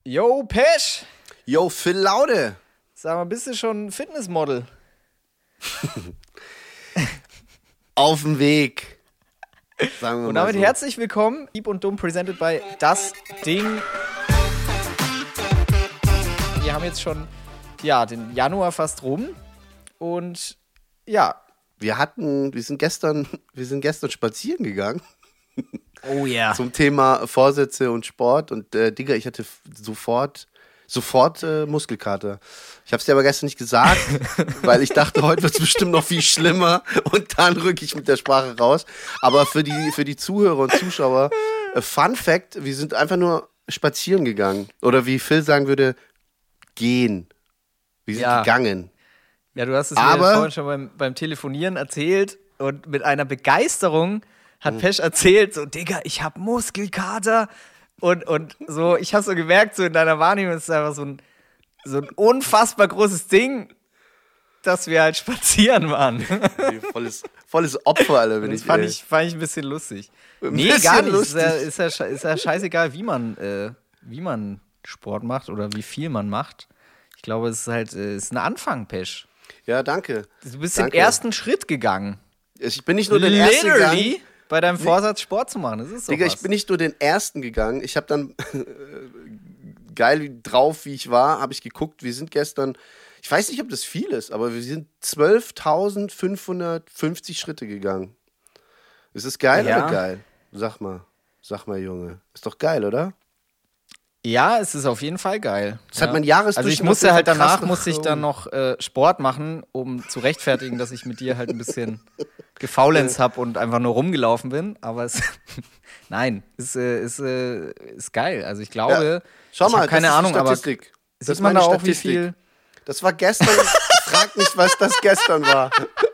Yo, Pesch! Yo, Phil Laude! Sag mal, bist du schon ein Fitnessmodel? Auf dem Weg. Sagen wir Und mal damit so. herzlich willkommen, Dieb und Dumm, presented by Das Ding. Wir haben jetzt schon, den Januar fast rum. Und ja. Wir sind gestern spazieren gegangen. Oh ja. Zum Thema Vorsätze und Sport. Und Digga, ich hatte sofort Muskelkater. Ich habe es dir aber gestern nicht gesagt, weil ich dachte, heute wird es bestimmt noch viel schlimmer und dann rücke ich mit der Sprache raus. Aber für die Zuhörer und Zuschauer, Fun Fact, wir sind einfach nur spazieren gegangen. Oder wie Phil sagen würde, gehen. Wir sind gegangen. Ja, du hast es mir vorhin schon beim Telefonieren erzählt und mit einer Begeisterung hat Pesch erzählt, so, Digga, ich hab Muskelkater. Und so, ich habe so gemerkt, so in deiner Wahrnehmung ist es einfach so ein unfassbar großes Ding, dass wir halt spazieren waren. Volles Opfer, Alter, bin Das ich. fand ich ein bisschen lustig. Nee, bisschen gar nicht. lustig. Ist ja scheißegal, wie man Sport macht oder wie viel man macht. Ich glaube, es ist halt ist ein Anfang, Pesch. Ja, danke. Du bist den ersten Schritt gegann. Ich bin nicht nur den ersten gegangen. Bei deinem Vorsatz, Sport zu machen. Das ist so. Digga, ich bin nicht nur den ersten gegangen. Ich habe dann, geil drauf, wie ich war, habe ich geguckt. Wir sind gestern, ich weiß nicht, ob das viel ist, aber wir sind 12.550 Schritte gegangen. Ist das geil oder geil? Sag mal, Junge. Ist doch geil, oder? Ja, es ist auf jeden Fall geil. Das hat mein Jahresdurchschnitt. Also ich musste halt danach dann noch Sport machen, um zu rechtfertigen, dass ich mit dir halt ein bisschen gefaulenzt habe und einfach nur rumgelaufen bin. Aber es ist geil. Also ich glaube, schau mal, ich keine Ahnung, aber sieht man da auch, wie viel? Das war gestern. Frag nicht, was das gestern war.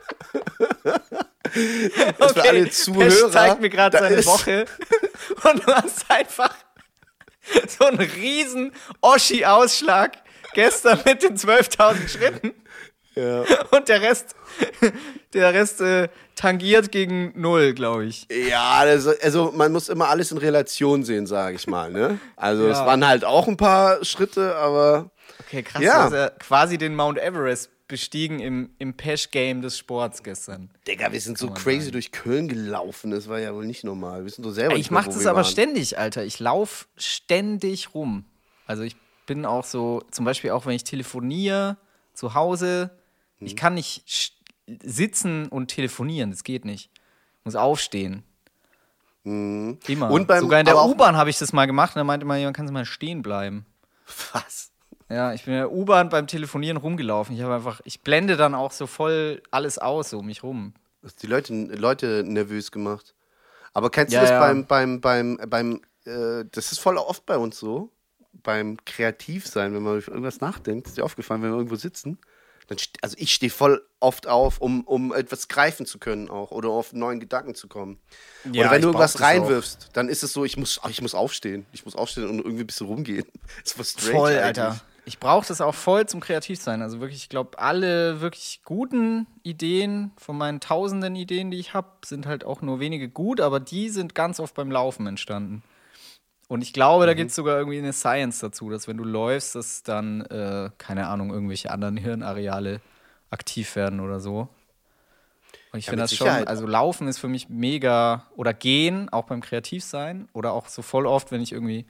Das für alle Zuhörer. Pesch zeigt mir gerade seine Woche und du hast einfach so einen riesen Oschi-Ausschlag gestern mit den 12.000 Schritten. Ja. Und der Rest tangiert gegen 0, glaube ich. Ja, also man muss immer alles in Relation sehen, sage ich mal. Ne? Also es waren halt auch ein paar Schritte, aber... Okay, krass, du hast ja quasi den Mount Everest bestiegen im Pesch-Game des Sports gestern. Digga, wir sind so crazy durch Köln gelaufen, das war ja wohl nicht normal. Wir sind doch selber Ich mach das aber ständig, Alter. Ich laufe ständig rum. Also ich bin auch so, zum Beispiel auch wenn ich telefoniere zu Hause, ich kann nicht sitzen und telefonieren, das geht nicht. Ich muss aufstehen. Immer. Und sogar in der U-Bahn habe ich das mal gemacht und da meinte man, kann mal stehen bleiben. Was? Ja, ich bin in der U-Bahn beim Telefonieren rumgelaufen. Ich blende dann auch so voll alles aus, so um mich rum. Das hat die Leute nervös gemacht. Aber kennst du das das ist voll oft bei uns so, beim Kreativsein, wenn man über irgendwas nachdenkt, ist dir aufgefallen, wenn wir irgendwo sitzen, also ich stehe voll oft auf, um etwas greifen zu können auch oder auf neuen Gedanken zu kommen. Ja, oder wenn du irgendwas reinwirfst, dann ist es so, ich muss aufstehen. Ich muss aufstehen und irgendwie ein bisschen rumgehen. Das ist voll strange voll, eigentlich. Alter. Ich brauche das auch voll zum Kreativsein. Also wirklich, ich glaube, alle wirklich guten Ideen von meinen tausenden Ideen, die ich habe, sind halt auch nur wenige gut, aber die sind ganz oft beim Laufen entstanden. Und ich glaube, da gibt es sogar irgendwie eine Science dazu, dass wenn du läufst, dass dann, keine Ahnung, irgendwelche anderen Hirnareale aktiv werden oder so. Und ich finde das schon, also Laufen ist für mich mega, oder Gehen, auch beim Kreativsein, oder auch so voll oft, wenn ich irgendwie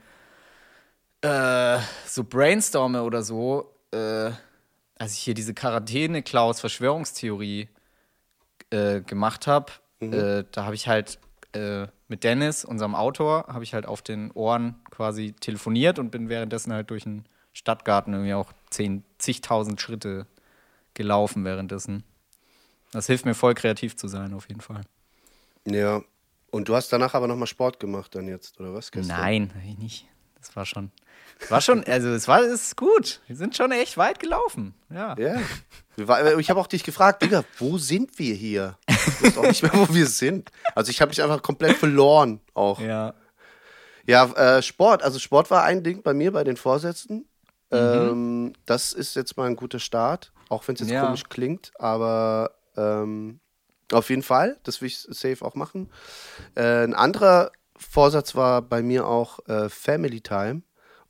so brainstorme oder so, als ich hier diese Quarantäne-Klaus-Verschwörungstheorie gemacht habe, da habe ich halt mit Dennis, unserem Autor, habe ich halt auf den Ohren quasi telefoniert und bin währenddessen halt durch den Stadtgarten irgendwie auch zigtausend Schritte gelaufen währenddessen. Das hilft mir voll, kreativ zu sein, auf jeden Fall. Ja, und du hast danach aber nochmal Sport gemacht dann jetzt, oder was? Gestern? Nein, nicht. Das war schon, also es ist gut. Wir sind schon echt weit gelaufen. Ja. Ich habe auch dich gefragt, Digga, wo sind wir hier? Ich weiß auch nicht mehr, wo wir sind. Also ich habe mich einfach komplett verloren auch. Ja. Ja, Sport. Also Sport war ein Ding bei mir, bei den Vorsätzen. Das ist jetzt mal ein guter Start, auch wenn es jetzt komisch klingt, aber auf jeden Fall, das will ich safe auch machen. Ein anderer Vorsatz war bei mir auch Family Time.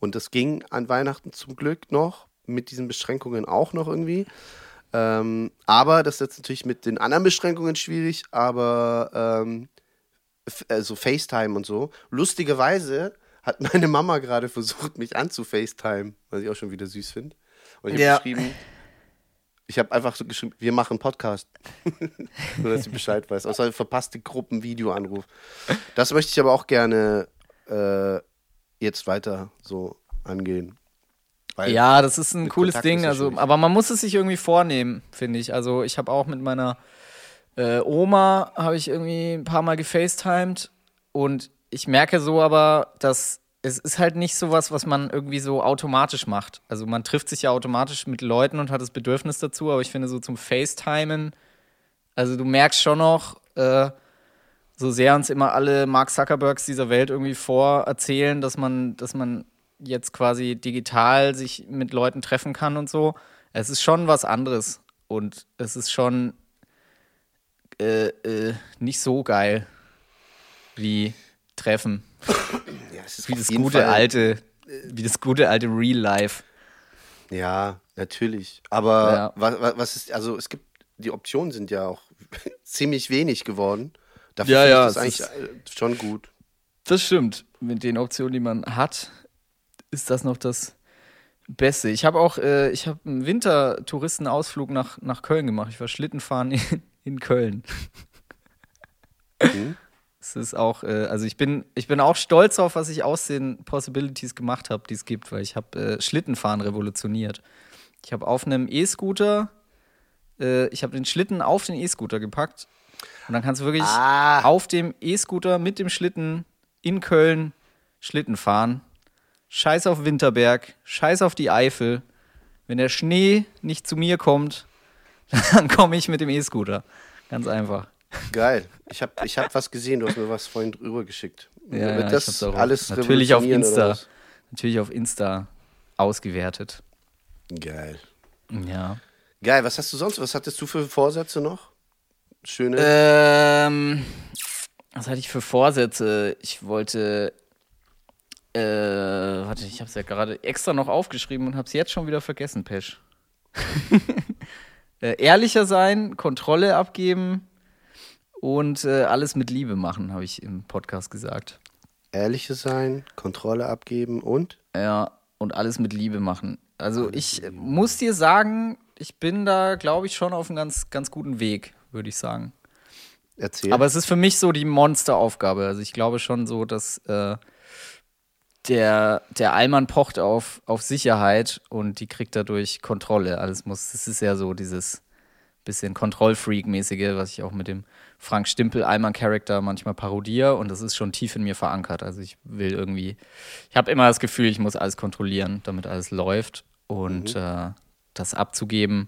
Und das ging an Weihnachten zum Glück noch, mit diesen Beschränkungen auch noch irgendwie. Aber das ist jetzt natürlich mit den anderen Beschränkungen schwierig, aber also FaceTime und so. Lustigerweise hat meine Mama gerade versucht, mich anzu-FaceTime, was ich auch schon wieder süß finde. Und ich habe einfach so geschrieben, wir machen Podcast. Nur, dass sie Bescheid weiß. Außer verpasste Gruppenvideoanruf. Das möchte ich aber auch gerne jetzt weiter so angehen. Ja, das ist ein cooles Kontakt Ding. ist ja Also, schwierig. aber man muss es sich irgendwie vornehmen, finde ich. Also ich habe auch mit meiner Oma habe ich irgendwie ein paar Mal gefacetimed und ich merke so aber, dass es ist halt nicht sowas, was man irgendwie so automatisch macht. Also man trifft sich ja automatisch mit Leuten und hat das Bedürfnis dazu, aber ich finde so zum FaceTimen, also du merkst schon noch, so sehr uns immer alle Mark Zuckerbergs dieser Welt irgendwie vorerzählen, dass man jetzt quasi digital sich mit Leuten treffen kann und so. Es ist schon was anderes und es ist schon nicht so geil wie Treffen. Ja, es ist Wie auf das jeden gute Fall- alte Real Life. Ja, natürlich. Aber Ja. was ist, also es gibt, die Optionen sind ja auch ziemlich wenig geworden. Dafür Ja, finde ja, ich das es eigentlich schon gut. Das stimmt. Mit den Optionen, die man hat, ist das noch das Beste. Ich habe auch einen Wintertouristenausflug nach Köln gemacht. Ich war Schlittenfahren in Köln. Mhm. Es ist auch, also ich bin auch stolz auf, was ich aus den Possibilities gemacht habe, die es gibt, weil ich habe Schlittenfahren revolutioniert. Ich habe auf einem E-Scooter, ich habe den Schlitten auf den E-Scooter gepackt und dann kannst du wirklich auf dem E-Scooter mit dem Schlitten in Köln Schlitten fahren. Scheiß auf Winterberg, scheiß auf die Eifel. Wenn der Schnee nicht zu mir kommt, dann komme ich mit dem E-Scooter. Ganz einfach. Geil. Ich hab was gesehen, du hast mir was vorhin drüber geschickt. Ja, Wird ich das hab's auch alles natürlich auf revolutionieren oder Insta. was? Natürlich auf Insta ausgewertet. Geil. Ja. Geil, was hast du sonst? Was hattest du für Vorsätze noch? Schöne. Was hatte ich für Vorsätze? Ich wollte, warte, ich habe es ja gerade extra noch aufgeschrieben und habe es jetzt schon wieder vergessen, Pesch. Ehrlicher sein, Kontrolle abgeben und alles mit Liebe machen, habe ich im Podcast gesagt. Ehrliche sein, Kontrolle abgeben und? Ja, und alles mit Liebe machen. Also ich muss dir sagen, ich bin da, glaube ich, schon auf einem ganz, ganz guten Weg, würde ich sagen. Erzähl. Aber es ist für mich so die Monsteraufgabe. Also ich glaube schon so, dass der Allmann pocht auf Sicherheit und die kriegt dadurch Kontrolle. Das ist ja so dieses bisschen Kontrollfreak-mäßige, was ich auch mit dem Frank Stimpel-Allmann-Charakter manchmal parodiere und das ist schon tief in mir verankert. Also ich habe immer das Gefühl, ich muss alles kontrollieren, damit alles läuft und das abzugeben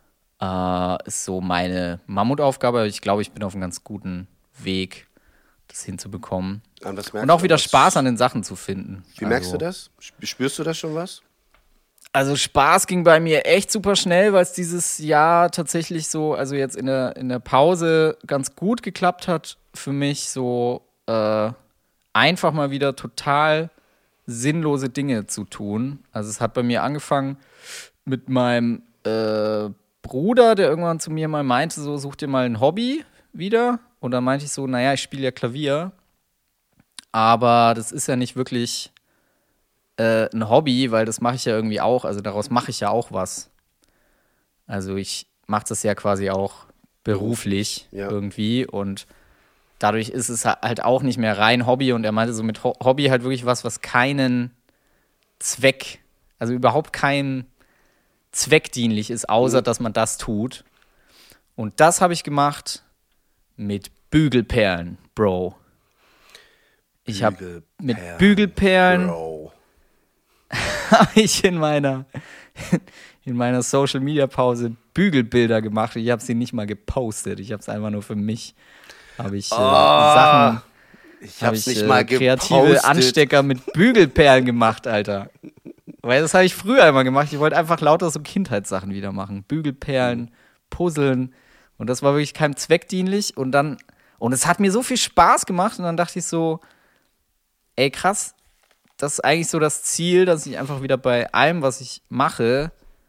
ist so meine Mammutaufgabe. Ich glaube, ich bin auf einem ganz guten Weg, das hinzubekommen. An was merkst Und auch du? wieder Was- Spaß an den Sachen zu finden. Wie merkst du das? Spürst du das schon was? Also Spaß ging bei mir echt super schnell, weil es dieses Jahr tatsächlich so, also jetzt in der Pause ganz gut geklappt hat für mich, so einfach mal wieder total sinnlose Dinge zu tun. Also es hat bei mir angefangen mit meinem Bruder, der irgendwann zu mir mal meinte, so such dir mal ein Hobby wieder. Und dann meinte ich so, naja, ich spiele ja Klavier, aber das ist ja nicht wirklich ein Hobby, weil das mache ich ja irgendwie auch, also daraus mache ich ja auch was. Also ich mache das ja quasi auch beruflich Ja. irgendwie und dadurch ist es halt auch nicht mehr rein Hobby und er meinte so mit Hobby halt wirklich was keinen Zweck, also überhaupt kein zweckdienlich ist, außer dass man das tut. Und das habe ich gemacht mit Bügelperlen, Bro. Ich habe mit Bügelperlen Bro. habe ich in meiner Social Media Pause Bügelbilder gemacht. Ich habe sie nicht mal gepostet. Ich habe es einfach nur für mich. Habe ich Sachen, Ich habe hab's ich nicht mal kreative gepostet. Anstecker mit Bügelperlen gemacht, Alter. Weil das habe ich früher immer gemacht. Ich wollte einfach lauter so Kindheitssachen wieder machen. Bügelperlen, Puzzeln. Und das war wirklich keinem zweckdienlich. Und es hat mir so viel Spaß gemacht. Und dann dachte ich so, ey krass, ist eigentlich so das Ziel, dass ich einfach wieder bei allem, was ich mache,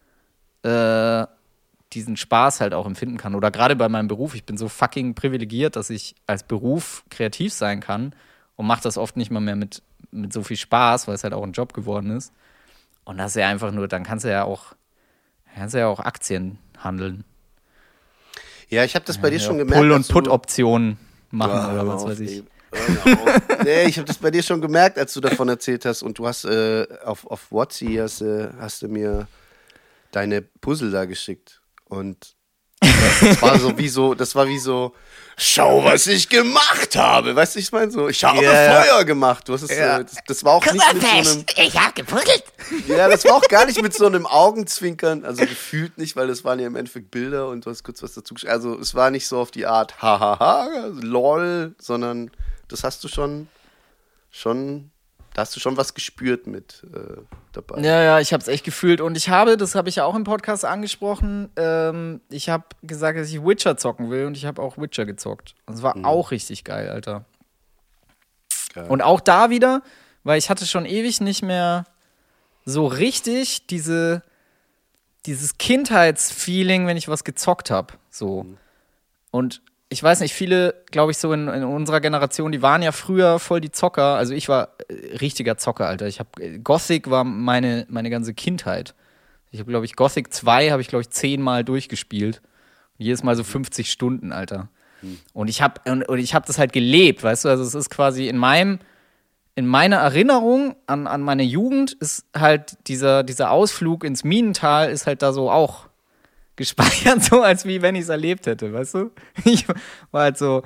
diesen Spaß halt auch empfinden kann. Oder gerade bei meinem Beruf, ich bin so fucking privilegiert, dass ich als Beruf kreativ sein kann und mache das oft nicht mal mehr mit so viel Spaß, weil es halt auch ein Job geworden ist. Und das ist ja einfach nur, dann kannst du ja auch Aktien handeln. Ja, ich habe das bei dir schon gemerkt. Pull- und Put-Optionen machen oder was weiß ich. Nee, ich habe das bei dir schon gemerkt, als du davon erzählt hast. Und du hast auf WhatsApp hast du mir deine Puzzle da geschickt. Und das war wie so, schau, was ich gemacht habe. Weißt du, ich meine so, ich habe Feuer gemacht. Du hast es, das war auch nicht mit so einem... Ich habe gepuzzelt. Ja, das war auch gar nicht mit so einem Augenzwinkern, also gefühlt nicht, weil das waren ja im Endeffekt Bilder und du hast kurz was dazu geschrieben. Also es war nicht so auf die Art, hahaha, lol, sondern das hast du schon, da hast du schon was gespürt mit dabei. Ja, ich habe es echt gefühlt. Und das habe ich ja auch im Podcast angesprochen, ich habe gesagt, dass ich Witcher zocken will und ich habe auch Witcher gezockt. Und es war auch richtig geil, Alter. Geil. Und auch da wieder, weil ich hatte schon ewig nicht mehr so richtig dieses Kindheitsfeeling, wenn ich was gezockt habe. So. Und ich weiß nicht, viele, glaube ich, so in unserer Generation, die waren ja früher voll die Zocker. Also ich war richtiger Zocker, Alter. Gothic war meine ganze Kindheit. Ich habe, glaube ich, Gothic 2 habe ich, glaube ich, 10-mal durchgespielt. Und jedes Mal so 50 Stunden, Alter. Und ich habe das halt gelebt, weißt du? Also es ist quasi in meiner Erinnerung an meine Jugend ist halt dieser Ausflug ins Minental ist halt da so auch gespeichert, so als wie wenn ich es erlebt hätte, weißt du? Ich war halt so,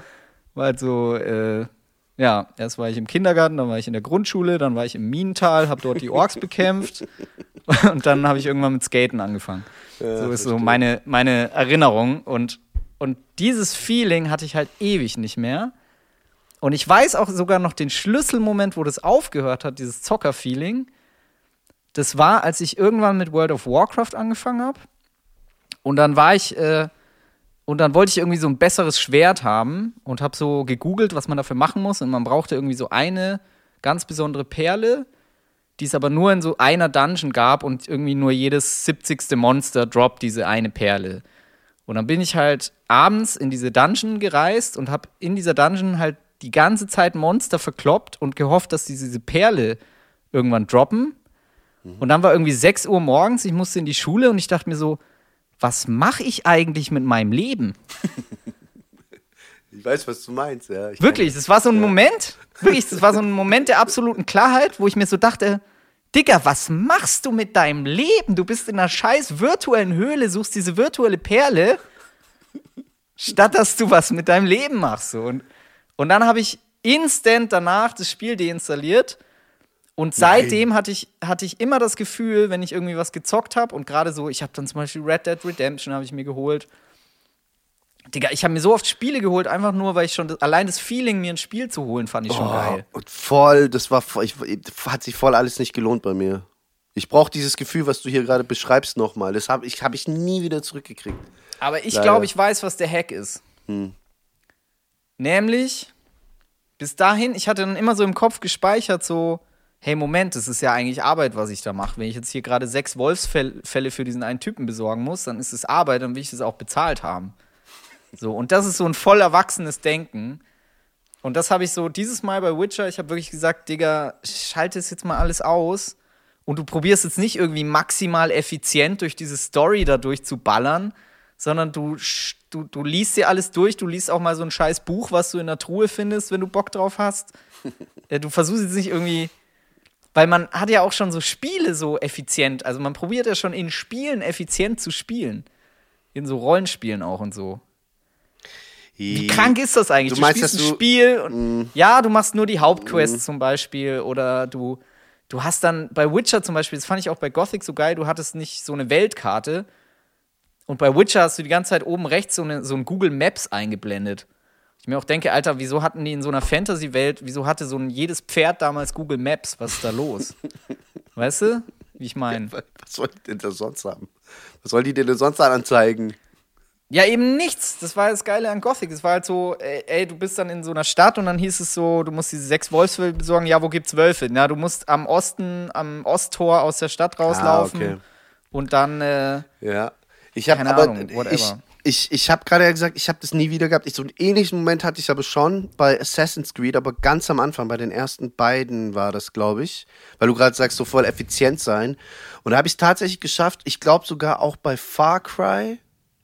erst war ich im Kindergarten, dann war ich in der Grundschule, dann war ich im Minental, habe dort die Orks bekämpft und dann habe ich irgendwann mit Skaten angefangen. Ja, so ist so meine Erinnerung und dieses Feeling hatte ich halt ewig nicht mehr. Und ich weiß auch sogar noch den Schlüsselmoment, wo das aufgehört hat, dieses Zocker-Feeling. Das war, als ich irgendwann mit World of Warcraft angefangen habe. Und dann wollte ich irgendwie so ein besseres Schwert haben und habe so gegoogelt, was man dafür machen muss. Und man brauchte irgendwie so eine ganz besondere Perle, die es aber nur in so einer Dungeon gab und irgendwie nur jedes 70. Monster droppt diese eine Perle. Und dann bin ich halt abends in diese Dungeon gereist und habe in dieser Dungeon halt die ganze Zeit Monster verkloppt und gehofft, dass diese Perle irgendwann droppen. Und dann war irgendwie 6 Uhr morgens, ich musste in die Schule und ich dachte mir so, was mache ich eigentlich mit meinem Leben? Ich weiß, was du meinst, ja. Wirklich, das war so ein Moment, das war so ein Moment der absoluten Klarheit, wo ich mir so dachte, Digga, was machst du mit deinem Leben? Du bist in einer scheiß virtuellen Höhle, suchst diese virtuelle Perle, statt dass du was mit deinem Leben machst. So. Und dann habe ich instant danach das Spiel deinstalliert und seitdem hatte ich immer das Gefühl, wenn ich irgendwie was gezockt habe und gerade so, ich habe dann zum Beispiel Red Dead Redemption habe ich mir geholt. Digga, ich habe mir so oft Spiele geholt, einfach nur, weil ich schon allein das Feeling, mir ein Spiel zu holen, fand ich schon geil. Und hat sich voll alles nicht gelohnt bei mir. Ich brauche dieses Gefühl, was du hier gerade beschreibst, nochmal. Das hab ich nie wieder zurückgekriegt. Aber ich glaube, ich weiß, was der Hack ist. Nämlich, bis dahin, ich hatte dann immer so im Kopf gespeichert, so, hey, Moment, das ist ja eigentlich Arbeit, was ich da mache. Wenn ich jetzt hier gerade 6 Wolfsfälle für diesen einen Typen besorgen muss, dann ist es Arbeit, dann will ich das auch bezahlt haben. So, und das ist so ein voll erwachsenes Denken. Und das habe ich so dieses Mal bei Witcher, ich habe wirklich gesagt, Digga, schalte es jetzt mal alles aus und du probierst jetzt nicht irgendwie maximal effizient durch diese Story da durchzuballern, sondern du liest dir alles durch, du liest auch mal so ein scheiß Buch, was du in der Truhe findest, wenn du Bock drauf hast. Du versuchst jetzt nicht irgendwie, weil man hat ja auch schon so Spiele so effizient, also man probiert ja schon in Spielen effizient zu spielen. In so Rollenspielen auch und so. Wie krank ist das eigentlich? Du meinst, spielst ein Spiel und ja, du machst nur die Hauptquests zum Beispiel oder du hast dann bei Witcher zum Beispiel, das fand ich auch bei Gothic so geil, du hattest nicht so eine Weltkarte und bei Witcher hast du die ganze Zeit oben rechts so ein Google Maps eingeblendet. Ich mir auch denke, Alter, wieso hatten die in so einer Fantasy-Welt, wieso hatte jedes Pferd damals Google Maps? Was ist da los? Weißt du, wie ich meine? Was soll die denn da sonst haben? Was soll die denn sonst anzeigen? Ja, eben nichts. Das war das Geile an Gothic. Es war halt so, ey, du bist dann in so einer Stadt und dann hieß es so, du musst diese 6 Wolfswölfe besorgen. Ja, wo gibt's Wölfe? Ja, du musst am Osttor aus der Stadt rauslaufen. Okay. Und dann, Ja. Ich habe keine aber, Ahnung, whatever. ich habe gerade ja gesagt, ich habe das nie wieder gehabt. So einen ähnlichen Moment hatte ich aber schon bei Assassin's Creed, aber ganz am Anfang, bei den ersten beiden war das, glaube ich. Weil du gerade sagst, so voll effizient sein. Und da habe ich es tatsächlich geschafft. Ich glaube sogar auch bei Far Cry.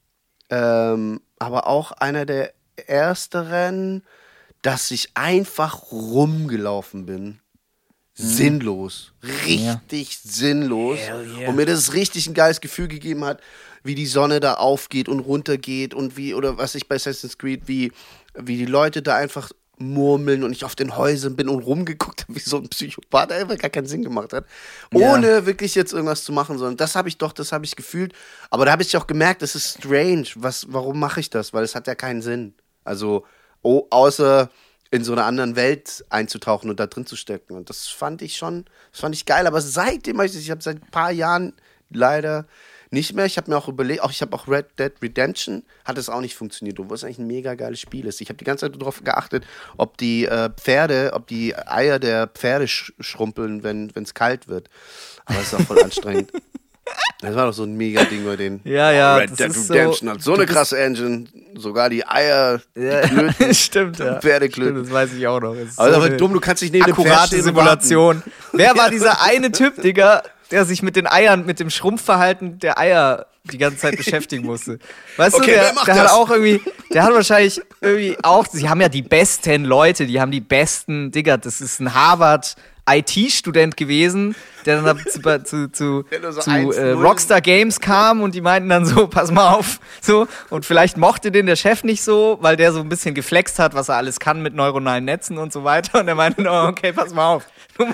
Aber auch einer der ersteren, dass ich einfach rumgelaufen bin. Sinnlos. Richtig sinnlos. Hell yeah. Und mir das richtig ein geiles Gefühl gegeben hat, wie die Sonne da aufgeht und runtergeht und wie, oder was ich bei Assassin's Creed, wie die Leute da einfach murmeln und ich auf den Häusern bin und rumgeguckt habe, wie so ein Psychopath, der einfach gar keinen Sinn gemacht hat. Ohne wirklich jetzt irgendwas zu machen, sondern das habe ich gefühlt. Aber da habe ich auch gemerkt, das ist strange. Warum mache ich das? Weil es hat ja keinen Sinn. Also, außer in so einer anderen Welt einzutauchen und da drin zu stecken. Und das fand ich geil. Aber seitdem ich habe seit ein paar Jahren leider nicht mehr. Ich habe mir auch überlegt, ich habe auch Red Dead Redemption, hat es auch nicht funktioniert, obwohl es eigentlich ein mega geiles Spiel ist. Ich habe die ganze Zeit darauf geachtet, ob die Eier der Pferde schrumpeln, wenn es kalt wird. Aber es ist auch voll anstrengend. Das war doch so ein mega Ding bei denen. Ja, Red Dead Redemption hat so eine krasse Engine, sogar die Eier, die Klöten, stimmt, ja. Pferdeklöten. Stimmt, das weiß ich auch noch. Aber dumm, du kannst dich neben dem Pferd akkurate stehen und Simulation. warten. Wer war dieser eine Typ, Digga, der sich mit den Eiern, mit dem Schrumpfverhalten der Eier die ganze Zeit beschäftigen musste? Weißt Okay, du, wer macht der das? hat auch irgendwie, der hat wahrscheinlich irgendwie auch, sie haben ja die besten Leute, die haben die besten, Digga, das ist ein Harvard IT-Student gewesen, der dann zu Rockstar Games kam und die meinten dann so, pass mal auf, so, und vielleicht mochte den der Chef nicht so, weil der so ein bisschen geflext hat, was er alles kann mit neuronalen Netzen und so weiter, und er meinte, oh, okay, pass mal auf, du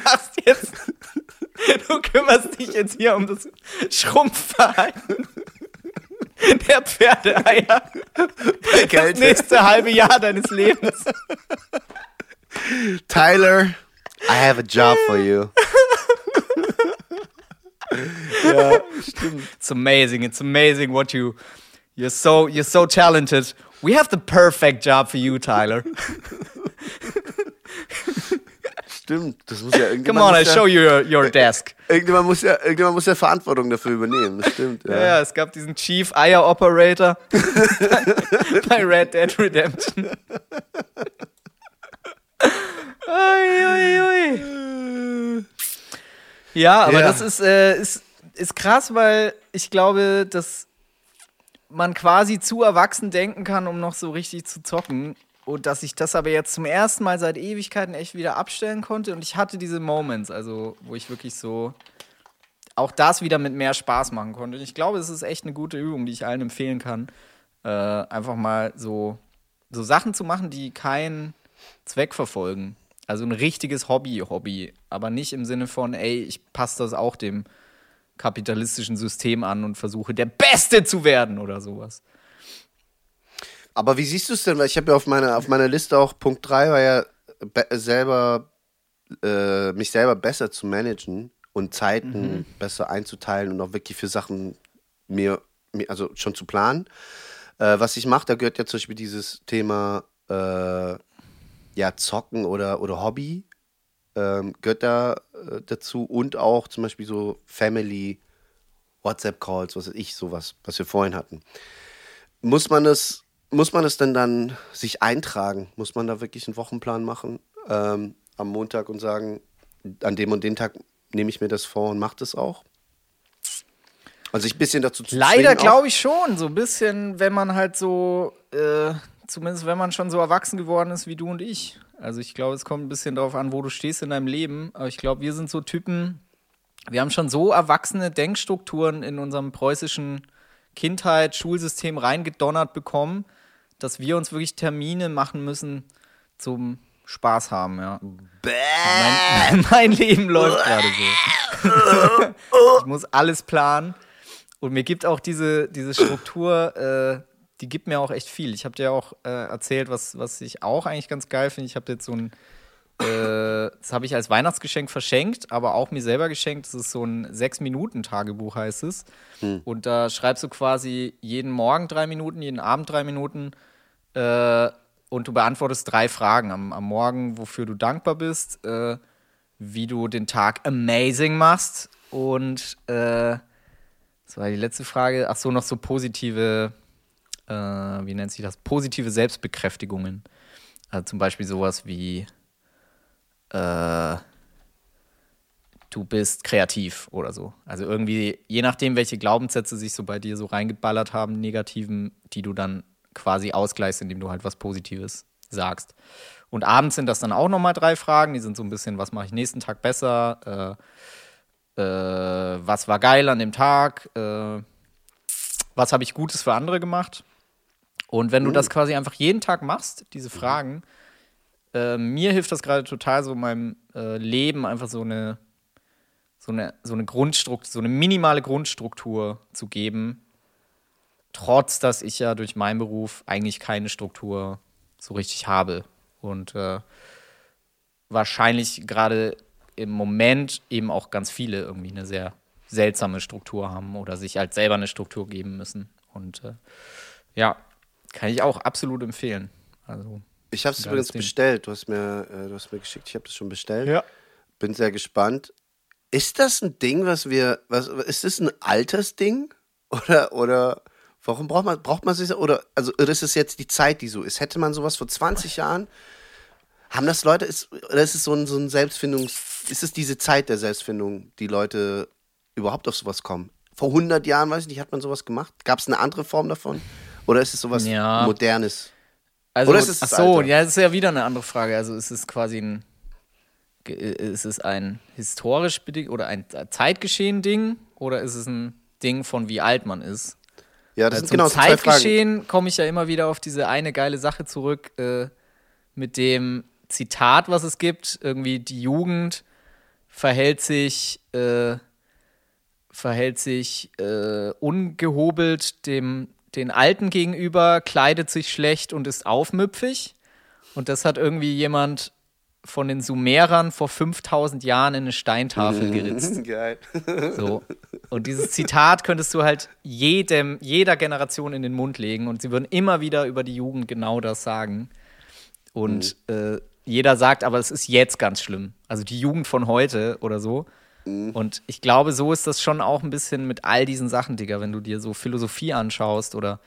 kümmerst dich jetzt hier um das Schrumpfverhalten der Pferdeeier das nächste halbe Jahr deines Lebens. Tyler, I have a job for you. Ja, stimmt. It's amazing what you're so talented. We have the perfect job for you, Tyler. Stimmt, das muss ja Come on, I'll show you your desk. Irgendjemand muss ja Verantwortung dafür übernehmen, das stimmt. Ja, es gab diesen Chief Eier Operator bei Red Dead Redemption. Ui. Ja, aber das ist krass, weil ich glaube, dass man quasi zu erwachsen denken kann, um noch so richtig zu zocken. Und dass ich das aber jetzt zum ersten Mal seit Ewigkeiten echt wieder abstellen konnte. Und ich hatte diese Moments, also wo ich wirklich so auch das wieder mit mehr Spaß machen konnte. Und ich glaube, es ist echt eine gute Übung, die ich allen empfehlen kann. Einfach mal so Sachen zu machen, die keinen Zweck verfolgen. Also ein richtiges Hobby. Aber nicht im Sinne von, ey, ich passe das auch dem kapitalistischen System an und versuche, der Beste zu werden oder sowas. Aber wie siehst du es denn? Weil ich habe ja auf meiner Liste auch Punkt 3 war ja mich selber besser zu managen und Zeiten besser einzuteilen und auch wirklich für Sachen mir also schon zu planen. Was ich mache, da gehört ja zum Beispiel dieses Thema Zocken oder Hobby gehört da dazu und auch zum Beispiel so Family WhatsApp-Calls, was weiß ich, sowas, was wir vorhin hatten. Muss man das denn dann sich eintragen? Muss man da wirklich einen Wochenplan machen am Montag und sagen, an dem und dem Tag nehme ich mir das vor und mache das auch? Also sich ein bisschen dazu zu Leider glaube ich schon, so ein bisschen, wenn man halt so, zumindest wenn man schon so erwachsen geworden ist wie du und ich. Also ich glaube, es kommt ein bisschen darauf an, wo du stehst in deinem Leben. Aber ich glaube, wir sind so Typen, wir haben schon so erwachsene Denkstrukturen in unserem preußischen Kindheit, Schulsystem reingedonnert bekommen, dass wir uns wirklich Termine machen müssen zum Spaß haben, ja. Mein Leben läuft gerade so. Ich muss alles planen. Und mir gibt auch diese Struktur, die gibt mir auch echt viel. Ich habe dir auch erzählt, was ich auch eigentlich ganz geil finde. Ich habe jetzt so ein das habe ich als Weihnachtsgeschenk verschenkt, aber auch mir selber geschenkt. Das ist so ein 6-Minuten-Tagebuch, heißt es. Und da schreibst du quasi jeden Morgen 3 Minuten, jeden Abend 3 Minuten und du beantwortest 3 Fragen. Am Morgen, wofür du dankbar bist, wie du den Tag amazing machst und das war die letzte Frage. Ach so, noch so positive, wie nennt sich das? Positive Selbstbekräftigungen. Also zum Beispiel sowas wie du bist kreativ oder so. Also irgendwie, je nachdem, welche Glaubenssätze sich so bei dir so reingeballert haben, negativen, die du dann quasi ausgleichst, indem du halt was Positives sagst. Und abends sind das dann auch nochmal 3 Fragen. Die sind so ein bisschen, was mache ich nächsten Tag besser? Was war geil an dem Tag? Was habe ich Gutes für andere gemacht? Und wenn du das quasi einfach jeden Tag machst, diese Fragen, mir hilft das gerade total, so meinem Leben einfach so eine Grundstruktur, so eine minimale Grundstruktur zu geben, trotz dass ich ja durch meinen Beruf eigentlich keine Struktur so richtig habe. Und wahrscheinlich gerade im Moment eben auch ganz viele irgendwie eine sehr seltsame Struktur haben oder sich halt selber eine Struktur geben müssen. Und ja, kann ich auch absolut empfehlen. Also, ich habe es übrigens bestellt. Du hast mir geschickt. Ich habe das schon bestellt. Ja. Bin sehr gespannt. Ist das ein Ding, ist das ein Altersding? Oder warum braucht man es? Oder ist es jetzt die Zeit, die so ist? Hätte man sowas vor 20 Jahren? Haben das Leute, ist es so ein ist es diese Zeit der Selbstfindung, die Leute überhaupt auf sowas kommen? Vor 100 Jahren, weiß ich nicht, hat man sowas gemacht? Gab es eine andere Form davon? Oder ist es sowas Modernes? Also, oder ist es das ach so, Alter? ja, das ist ja wieder eine andere Frage. Also ist es quasi ein historisch bedingt oder ein Zeitgeschehen-Ding oder ist es ein Ding von wie alt man ist? Ja, das sind Zum genau 2 Fragen. Zeitgeschehen komme ich ja immer wieder auf diese eine geile Sache zurück, mit dem Zitat, was es gibt, irgendwie die Jugend verhält sich ungehobelt den Alten gegenüber, kleidet sich schlecht und ist aufmüpfig. Und das hat irgendwie jemand von den Sumerern vor 5000 Jahren in eine Steintafel geritzt. Geil. So. Und dieses Zitat könntest du halt jeder Generation in den Mund legen und sie würden immer wieder über die Jugend genau das sagen. Und jeder sagt, aber es ist jetzt ganz schlimm. Also die Jugend von heute oder so. Und ich glaube, so ist das schon auch ein bisschen mit all diesen Sachen, Digga, wenn du dir so Philosophie anschaust oder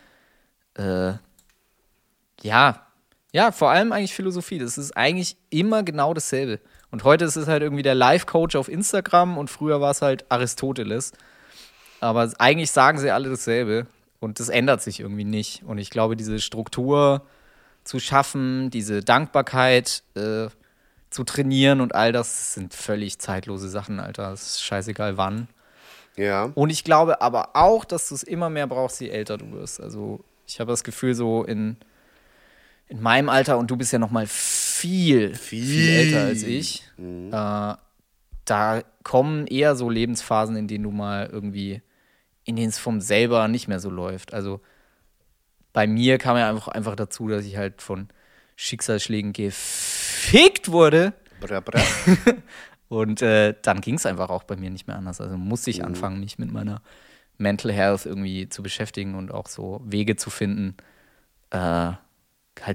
vor allem eigentlich Philosophie. Das ist eigentlich immer genau dasselbe. Und heute ist es halt irgendwie der Life-Coach auf Instagram und früher war es halt Aristoteles. Aber eigentlich sagen sie alle dasselbe und das ändert sich irgendwie nicht. Und ich glaube, diese Struktur zu schaffen, diese Dankbarkeit zu trainieren und all das sind völlig zeitlose Sachen, Alter. Das ist scheißegal wann. Ja. Und ich glaube aber auch, dass du es immer mehr brauchst, je älter du wirst. Also ich habe das Gefühl, so in meinem Alter, und du bist ja noch mal viel älter als ich, da kommen eher so Lebensphasen, in denen in denen es vom selber nicht mehr so läuft. Also bei mir kam ja einfach dazu, dass ich halt von Schicksalsschlägen gefickt wurde. Und dann ging es einfach auch bei mir nicht mehr anders. Also musste ich anfangen, mich mit meiner Mental Health irgendwie zu beschäftigen und auch so Wege zu finden, halt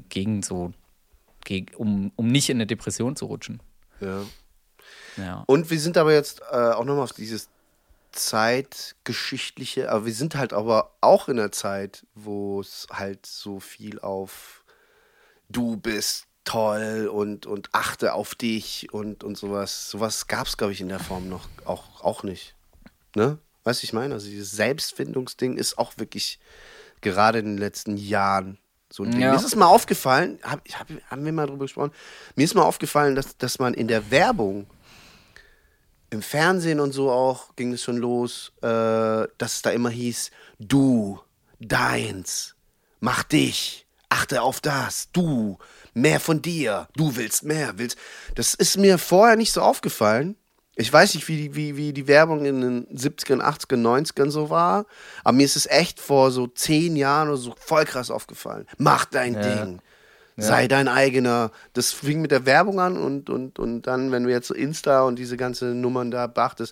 um nicht in eine Depression zu rutschen. Ja. Ja. Und wir sind aber jetzt auch nochmal auf dieses zeitgeschichtliche, aber wir sind halt aber auch in einer Zeit, wo es halt so viel auf du bist toll und achte auf dich und sowas. Sowas gab es, glaube ich, in der Form noch auch nicht. Ne? Weißt du, ich meine? Also dieses Selbstfindungsding ist auch wirklich gerade in den letzten Jahren so ein Ding. Ja. Mir ist es mal aufgefallen, haben wir mal drüber gesprochen, mir ist mal aufgefallen, dass man in der Werbung, im Fernsehen und so auch, ging es schon los, dass es da immer hieß, du, deins, mach dich, achte auf das, du, mehr von dir, du willst mehr, Das ist mir vorher nicht so aufgefallen. Ich weiß nicht, wie die Werbung in den 70ern, 80ern, 90ern so war, aber mir ist es echt vor so 10 Jahren oder so voll krass aufgefallen. Mach dein Ding. sei dein eigener. Das fing mit der Werbung an und dann, wenn du jetzt so Insta und diese ganzen Nummern da beachtest,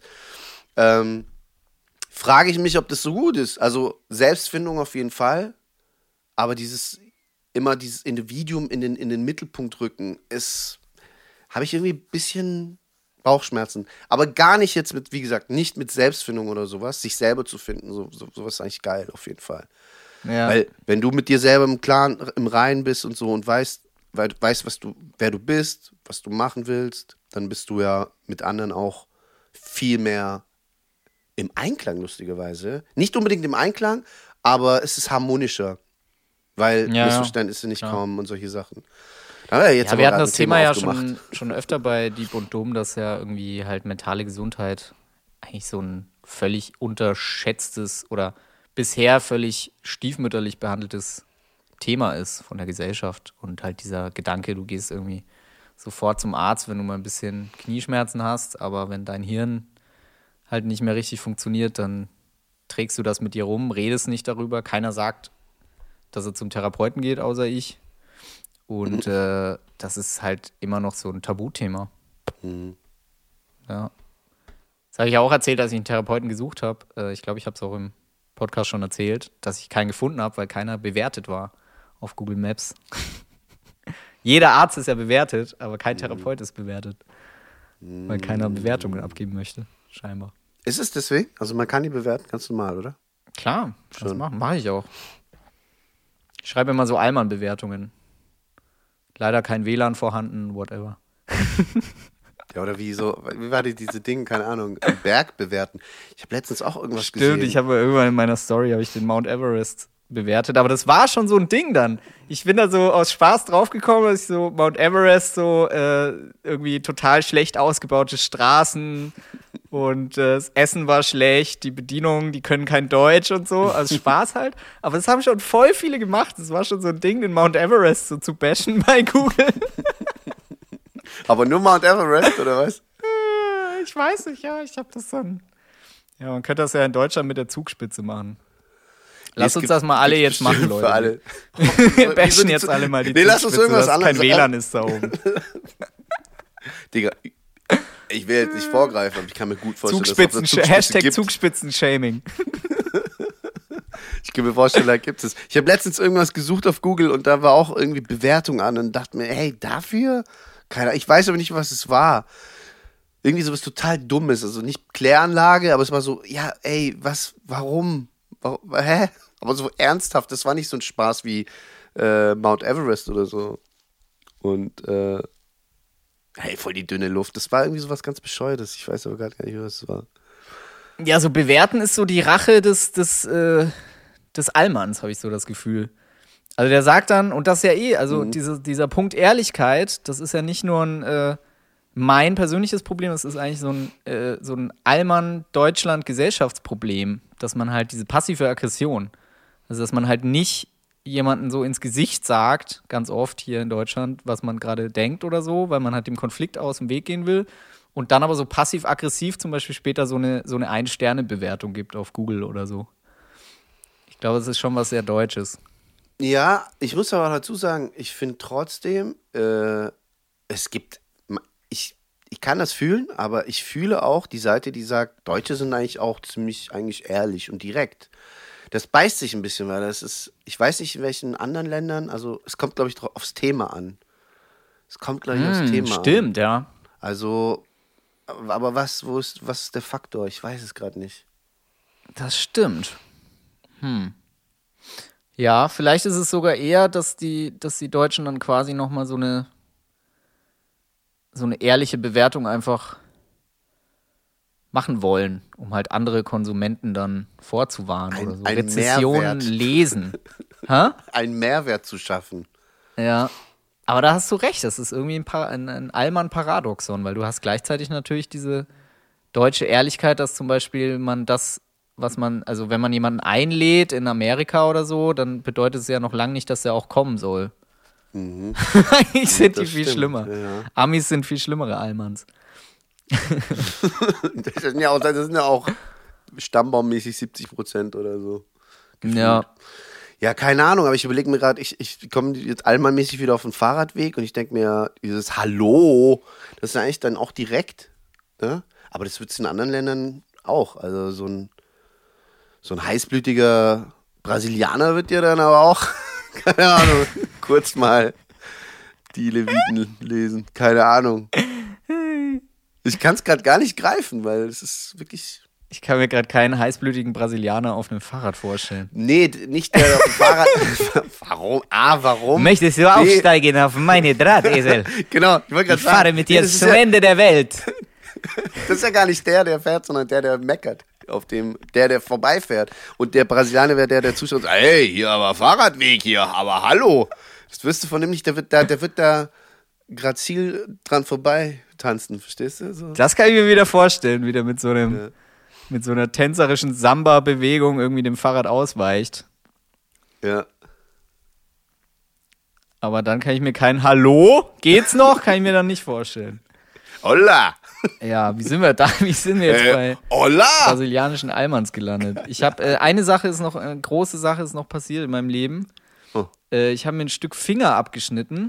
frage ich mich, ob das so gut ist. Also Selbstfindung auf jeden Fall, aber dieses Individuum in den Mittelpunkt rücken, habe ich irgendwie ein bisschen Bauchschmerzen. Aber gar nicht jetzt mit, wie gesagt, nicht mit Selbstfindung oder sowas, sich selber zu finden, sowas ist eigentlich geil, auf jeden Fall. Ja. Weil, wenn du mit dir selber im Klaren, im Reinen bist und so und weißt, wer du bist, was du machen willst, dann bist du ja mit anderen auch viel mehr im Einklang, lustigerweise. Nicht unbedingt im Einklang, aber es ist harmonischer, weil Missverständnisse nicht kommen und solche Sachen. Wir hatten das Thema ja schon öfter bei Dieb und Dom, dass ja irgendwie halt mentale Gesundheit eigentlich so ein völlig unterschätztes oder bisher völlig stiefmütterlich behandeltes Thema ist von der Gesellschaft. Und halt dieser Gedanke, du gehst irgendwie sofort zum Arzt, wenn du mal ein bisschen Knieschmerzen hast, aber wenn dein Hirn halt nicht mehr richtig funktioniert, dann trägst du das mit dir rum, redest nicht darüber. Keiner sagt, dass er zum Therapeuten geht, außer ich. Und das ist halt immer noch so ein Tabuthema. Ja. Das habe ich ja auch erzählt, als ich einen Therapeuten gesucht habe. Ich glaube, ich habe es auch im Podcast schon erzählt, dass ich keinen gefunden habe, weil keiner bewertet war auf Google Maps. Jeder Arzt ist ja bewertet, aber kein Therapeut ist bewertet. Weil keiner Bewertungen abgeben möchte, scheinbar. Ist es deswegen? Also man kann die bewerten, ganz normal, oder? Klar, das mache ich auch. Ich schreibe immer so Allmann-Bewertungen. Leider kein WLAN vorhanden, whatever. Ja, oder wie war diese Dinge, keine Ahnung, einen Berg bewerten. Ich habe letztens auch irgendwas gesehen. Stimmt, ich habe irgendwann in meiner Story den Mount Everest bewertet, aber das war schon so ein Ding dann. Ich bin da so aus Spaß draufgekommen, dass ich so Mount Everest so irgendwie total schlecht ausgebaute Straßen und das Essen war schlecht, die Bedienungen, die können kein Deutsch und so, also Spaß halt. Aber das haben schon voll viele gemacht. Das war schon so ein Ding, den Mount Everest so zu bashen bei Google. Aber nur Mount Everest, oder was? Ich weiß nicht, ja, ich habe das dann. Ja, man könnte das ja in Deutschland mit der Zugspitze machen. Lass uns das mal alle jetzt machen, Leute. Für alle. Wir bashen jetzt alle mal die Zugspitze, lass uns irgendwas anderes. Kein WLAN ist da oben. Digga, ich will jetzt nicht vorgreifen, aber ich kann mir gut vorstellen, dass es Hashtag Zugspitzen-Shaming. Ich kann mir vorstellen, da gibt es. Ich habe letztens irgendwas gesucht auf Google und da war auch irgendwie Bewertung an und dachte mir, hey, dafür? Ich weiß aber nicht, was es war. Irgendwie sowas total Dummes, also nicht Kläranlage, aber es war so, ja, ey, warum? Hä? Aber so ernsthaft, das war nicht so ein Spaß wie Mount Everest oder so. Und, hey, voll die dünne Luft. Das war irgendwie sowas ganz Bescheuertes. Ich weiß aber gar nicht, was es war. Ja, so bewerten ist so die Rache des Allmanns, habe ich so das Gefühl. Also der sagt dann, und das ist ja also dieser Punkt Ehrlichkeit, das ist ja nicht nur mein persönliches Problem, das ist eigentlich so ein Allmann-Deutschland-Gesellschaftsproblem, dass man halt diese passive Aggression, also dass man halt nicht jemanden so ins Gesicht sagt, ganz oft hier in Deutschland, was man gerade denkt oder so, weil man halt dem Konflikt aus dem Weg gehen will und dann aber so passiv-aggressiv zum Beispiel später so eine 1-Sterne-Bewertung gibt auf Google oder so. Ich glaube, das ist schon was sehr Deutsches. Ja, ich muss aber dazu sagen, ich finde trotzdem, es gibt, ich kann das fühlen, aber ich fühle auch die Seite, die sagt, Deutsche sind eigentlich auch ziemlich ehrlich und direkt. Das beißt sich ein bisschen, weil das ist, ich weiß nicht in welchen anderen Ländern, also es kommt, glaube ich, aufs Thema an. Es kommt, glaube ich, aufs Thema an. Stimmt, ja. Also, aber was ist der Faktor? Ich weiß es gerade nicht. Das stimmt. Ja, vielleicht ist es sogar eher, dass die Deutschen dann quasi nochmal so eine ehrliche Bewertung einfach machen wollen, um halt andere Konsumenten dann vorzuwarnen oder so. Rezessionen lesen. Einen Mehrwert zu schaffen. Ja, aber da hast du recht, das ist irgendwie ein Allmann-Paradoxon, weil du hast gleichzeitig natürlich diese deutsche Ehrlichkeit, dass zum Beispiel man das, also wenn man jemanden einlädt in Amerika oder so, dann bedeutet es ja noch lange nicht, dass er auch kommen soll. Eigentlich sind die viel schlimmer. Ja. Amis sind viel schlimmere Allmanns. Das sind ja auch stammbaummäßig 70% oder so. Gefühlt. Ja. Ja, keine Ahnung, aber ich überlege mir gerade, ich komme jetzt allmannmäßig wieder auf den Fahrradweg und ich denke mir, dieses Hallo, das ist eigentlich dann auch direkt. Ne? Aber das wird es in anderen Ländern auch. Also so ein heißblütiger Brasilianer wird ja dann aber auch, keine Ahnung, kurz mal die Leviten lesen. Keine Ahnung. Ich kann es gerade gar nicht greifen, weil es ist wirklich... Ich kann mir gerade keinen heißblütigen Brasilianer auf einem Fahrrad vorstellen. Nee, nicht der auf dem Fahrrad. Warum? Warum? Möchtest du aufsteigen auf meine Drahtesel? Genau, ich wollte gerade sagen. Ich fahre mit dir zum Ende der Welt. Das ist ja gar nicht der fährt, sondern der meckert. Auf dem, der vorbeifährt. Und der Brasilianer wäre der zuschaut, hey, hier aber Fahrradweg hier, aber hallo. Das wirst du von dem nicht, der wird da grazil dran vorbei tanzen, verstehst du? So. Das kann ich mir wieder vorstellen, wieder mit so einer tänzerischen Samba-Bewegung irgendwie dem Fahrrad ausweicht. Ja. Aber dann kann ich mir kein Hallo, geht's noch? Kann ich mir dann nicht vorstellen. Holla! Ja, wie sind wir jetzt bei Holla! brasilianischen Allmanns gelandet? Ich habe eine große Sache ist noch passiert in meinem Leben. Oh. Ich habe mir ein Stück Finger abgeschnitten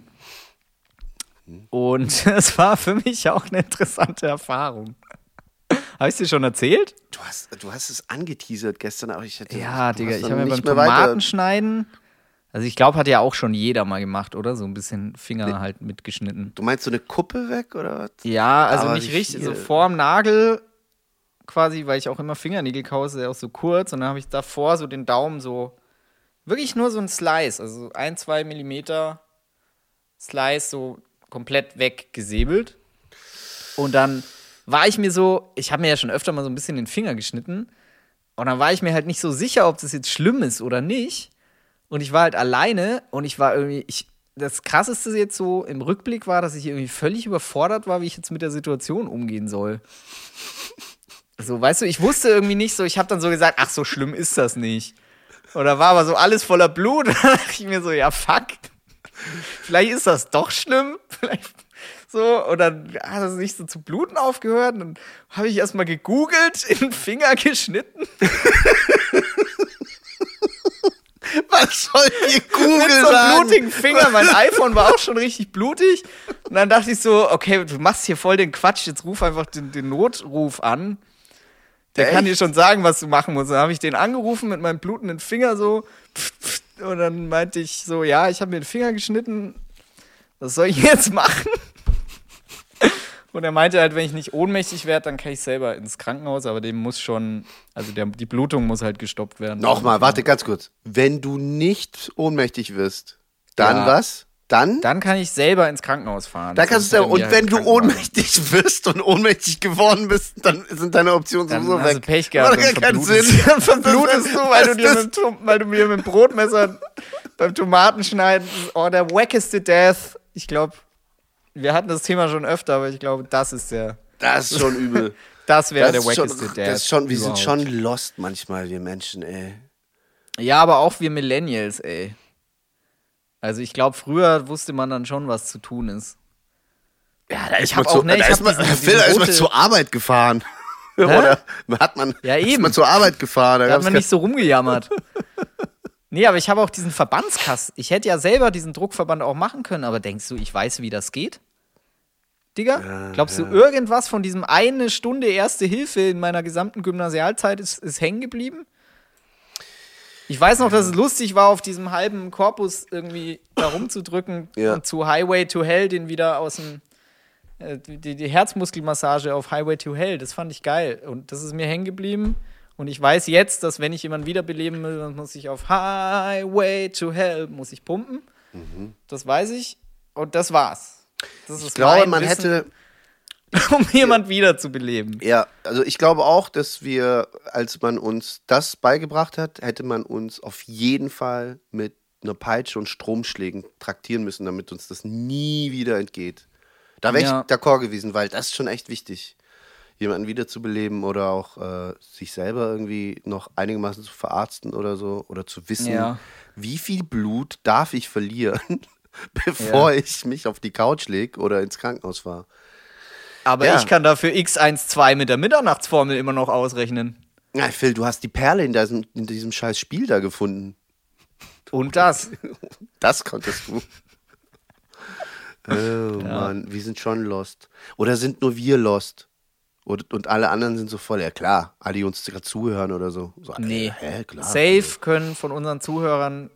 und es war für mich auch eine interessante Erfahrung. Habe ich es dir schon erzählt? Du hast es angeteasert gestern, aber Ja, Digga, ich habe mir beim Tomatenschneiden, also ich glaube, hat ja auch schon jeder mal gemacht, oder? So ein bisschen Finger halt mitgeschnitten. Du meinst so eine Kuppe weg, oder was? Ja, also Aber nicht richtig, viel. so vorm Nagel quasi, weil ich auch immer Fingernägel kaue, ist ja auch so kurz und dann habe ich davor so den Daumen so, wirklich nur so ein Slice, also 1-2 Millimeter Slice so komplett weggesäbelt und dann war ich mir so, ich habe mir ja schon öfter mal so ein bisschen den Finger geschnitten und dann war ich mir halt nicht so sicher, ob das jetzt schlimm ist oder nicht. Und ich war halt alleine und ich war irgendwie, das Krasseste jetzt so im Rückblick war, dass ich irgendwie völlig überfordert war, wie ich jetzt mit der Situation umgehen soll. So, weißt du, ich wusste irgendwie nicht so, ich habe dann so gesagt, ach, so schlimm ist das nicht. Oder war aber so alles voller Blut. Da dachte ich mir so, ja, fuck. Vielleicht ist das doch schlimm. Vielleicht so. Und dann hat es nicht so zu bluten aufgehört. Und dann habe ich erstmal gegoogelt, in den Finger geschnitten. Was soll die Google mit so einem sagen? blutigen Finger. Mein iPhone war auch schon richtig blutig. Und dann dachte ich so, okay, du machst hier voll den Quatsch. Jetzt ruf einfach den Notruf an. Der kann dir schon sagen, was du machen musst. Dann habe ich den angerufen mit meinem blutenden Finger so. Und dann meinte ich so, ja, ich habe mir den Finger geschnitten. Was soll ich jetzt machen? Und er meinte halt, wenn ich nicht ohnmächtig werde, dann kann ich selber ins Krankenhaus. Aber dem muss schon, also die Blutung muss halt gestoppt werden. Nochmal, warte ganz kurz. Wenn du nicht ohnmächtig wirst, dann was? Dann kann ich selber ins Krankenhaus fahren. Dann kannst du selber. Und wenn du ohnmächtig wirst und ohnmächtig geworden bist, dann sind deine Optionen dann sowieso hast weg. du Pech gehabt. Das macht keinen Sinn. Dann verblutest du, weil du mir mit dem Brotmesser beim Tomatenschneiden, der wackeste Death. Ich glaube, wir hatten das Thema schon öfter, aber ich glaube, das ist schon übel. Das wäre der wackeste Death. Wir sind schon lost manchmal, wir Menschen, ey. Ja, aber auch wir Millennials, ey. Also ich glaube, früher wusste man dann schon, was zu tun ist. Ja, da ist man zur Arbeit gefahren. Oder ist man zur Arbeit gefahren. Da hat man nicht so rumgejammert. Nee, aber ich habe auch diesen Verbandskasten. Ich hätte ja selber diesen Druckverband auch machen können, aber denkst du, ich weiß, wie das geht? Digga? Ja, glaubst du, irgendwas von diesem eine Stunde Erste Hilfe in meiner gesamten Gymnasialzeit ist hängen geblieben? Ich weiß noch, dass es lustig war, auf diesem halben Korpus irgendwie da rumzudrücken und zu Highway to Hell den wieder aus dem die Herzmuskelmassage auf Highway to Hell, das fand ich geil und das ist mir hängen geblieben und ich weiß jetzt, dass wenn ich jemanden wiederbeleben will, dann muss ich auf Highway to Hell muss ich pumpen. Das weiß ich und das war's. Das ist ich glaube, man Wissen, hätte um jemand wiederzubeleben. Ja, also ich glaube auch, dass wir, als man uns das beigebracht hat, hätte man uns auf jeden Fall mit einer Peitsche und Stromschlägen traktieren müssen, damit uns das nie wieder entgeht. Da wäre ich d'accord gewesen, weil das ist schon echt wichtig, jemanden wiederzubeleben oder auch sich selber irgendwie noch einigermaßen zu verarzten oder so oder zu wissen, wie viel Blut darf ich verlieren, bevor ich mich auf die Couch lege oder ins Krankenhaus fahre. Aber ich kann dafür x12 mit der Mitternachtsformel immer noch ausrechnen. Ja, Phil, du hast die Perle in diesem scheiß Spiel da gefunden. Und das. Das konntest du. Oh Mann, wir sind schon lost. Oder sind nur wir lost? Und alle anderen sind so voll, ja klar, alle, die uns gerade zuhören oder so. Nee, klar. safe können von unseren Zuhörern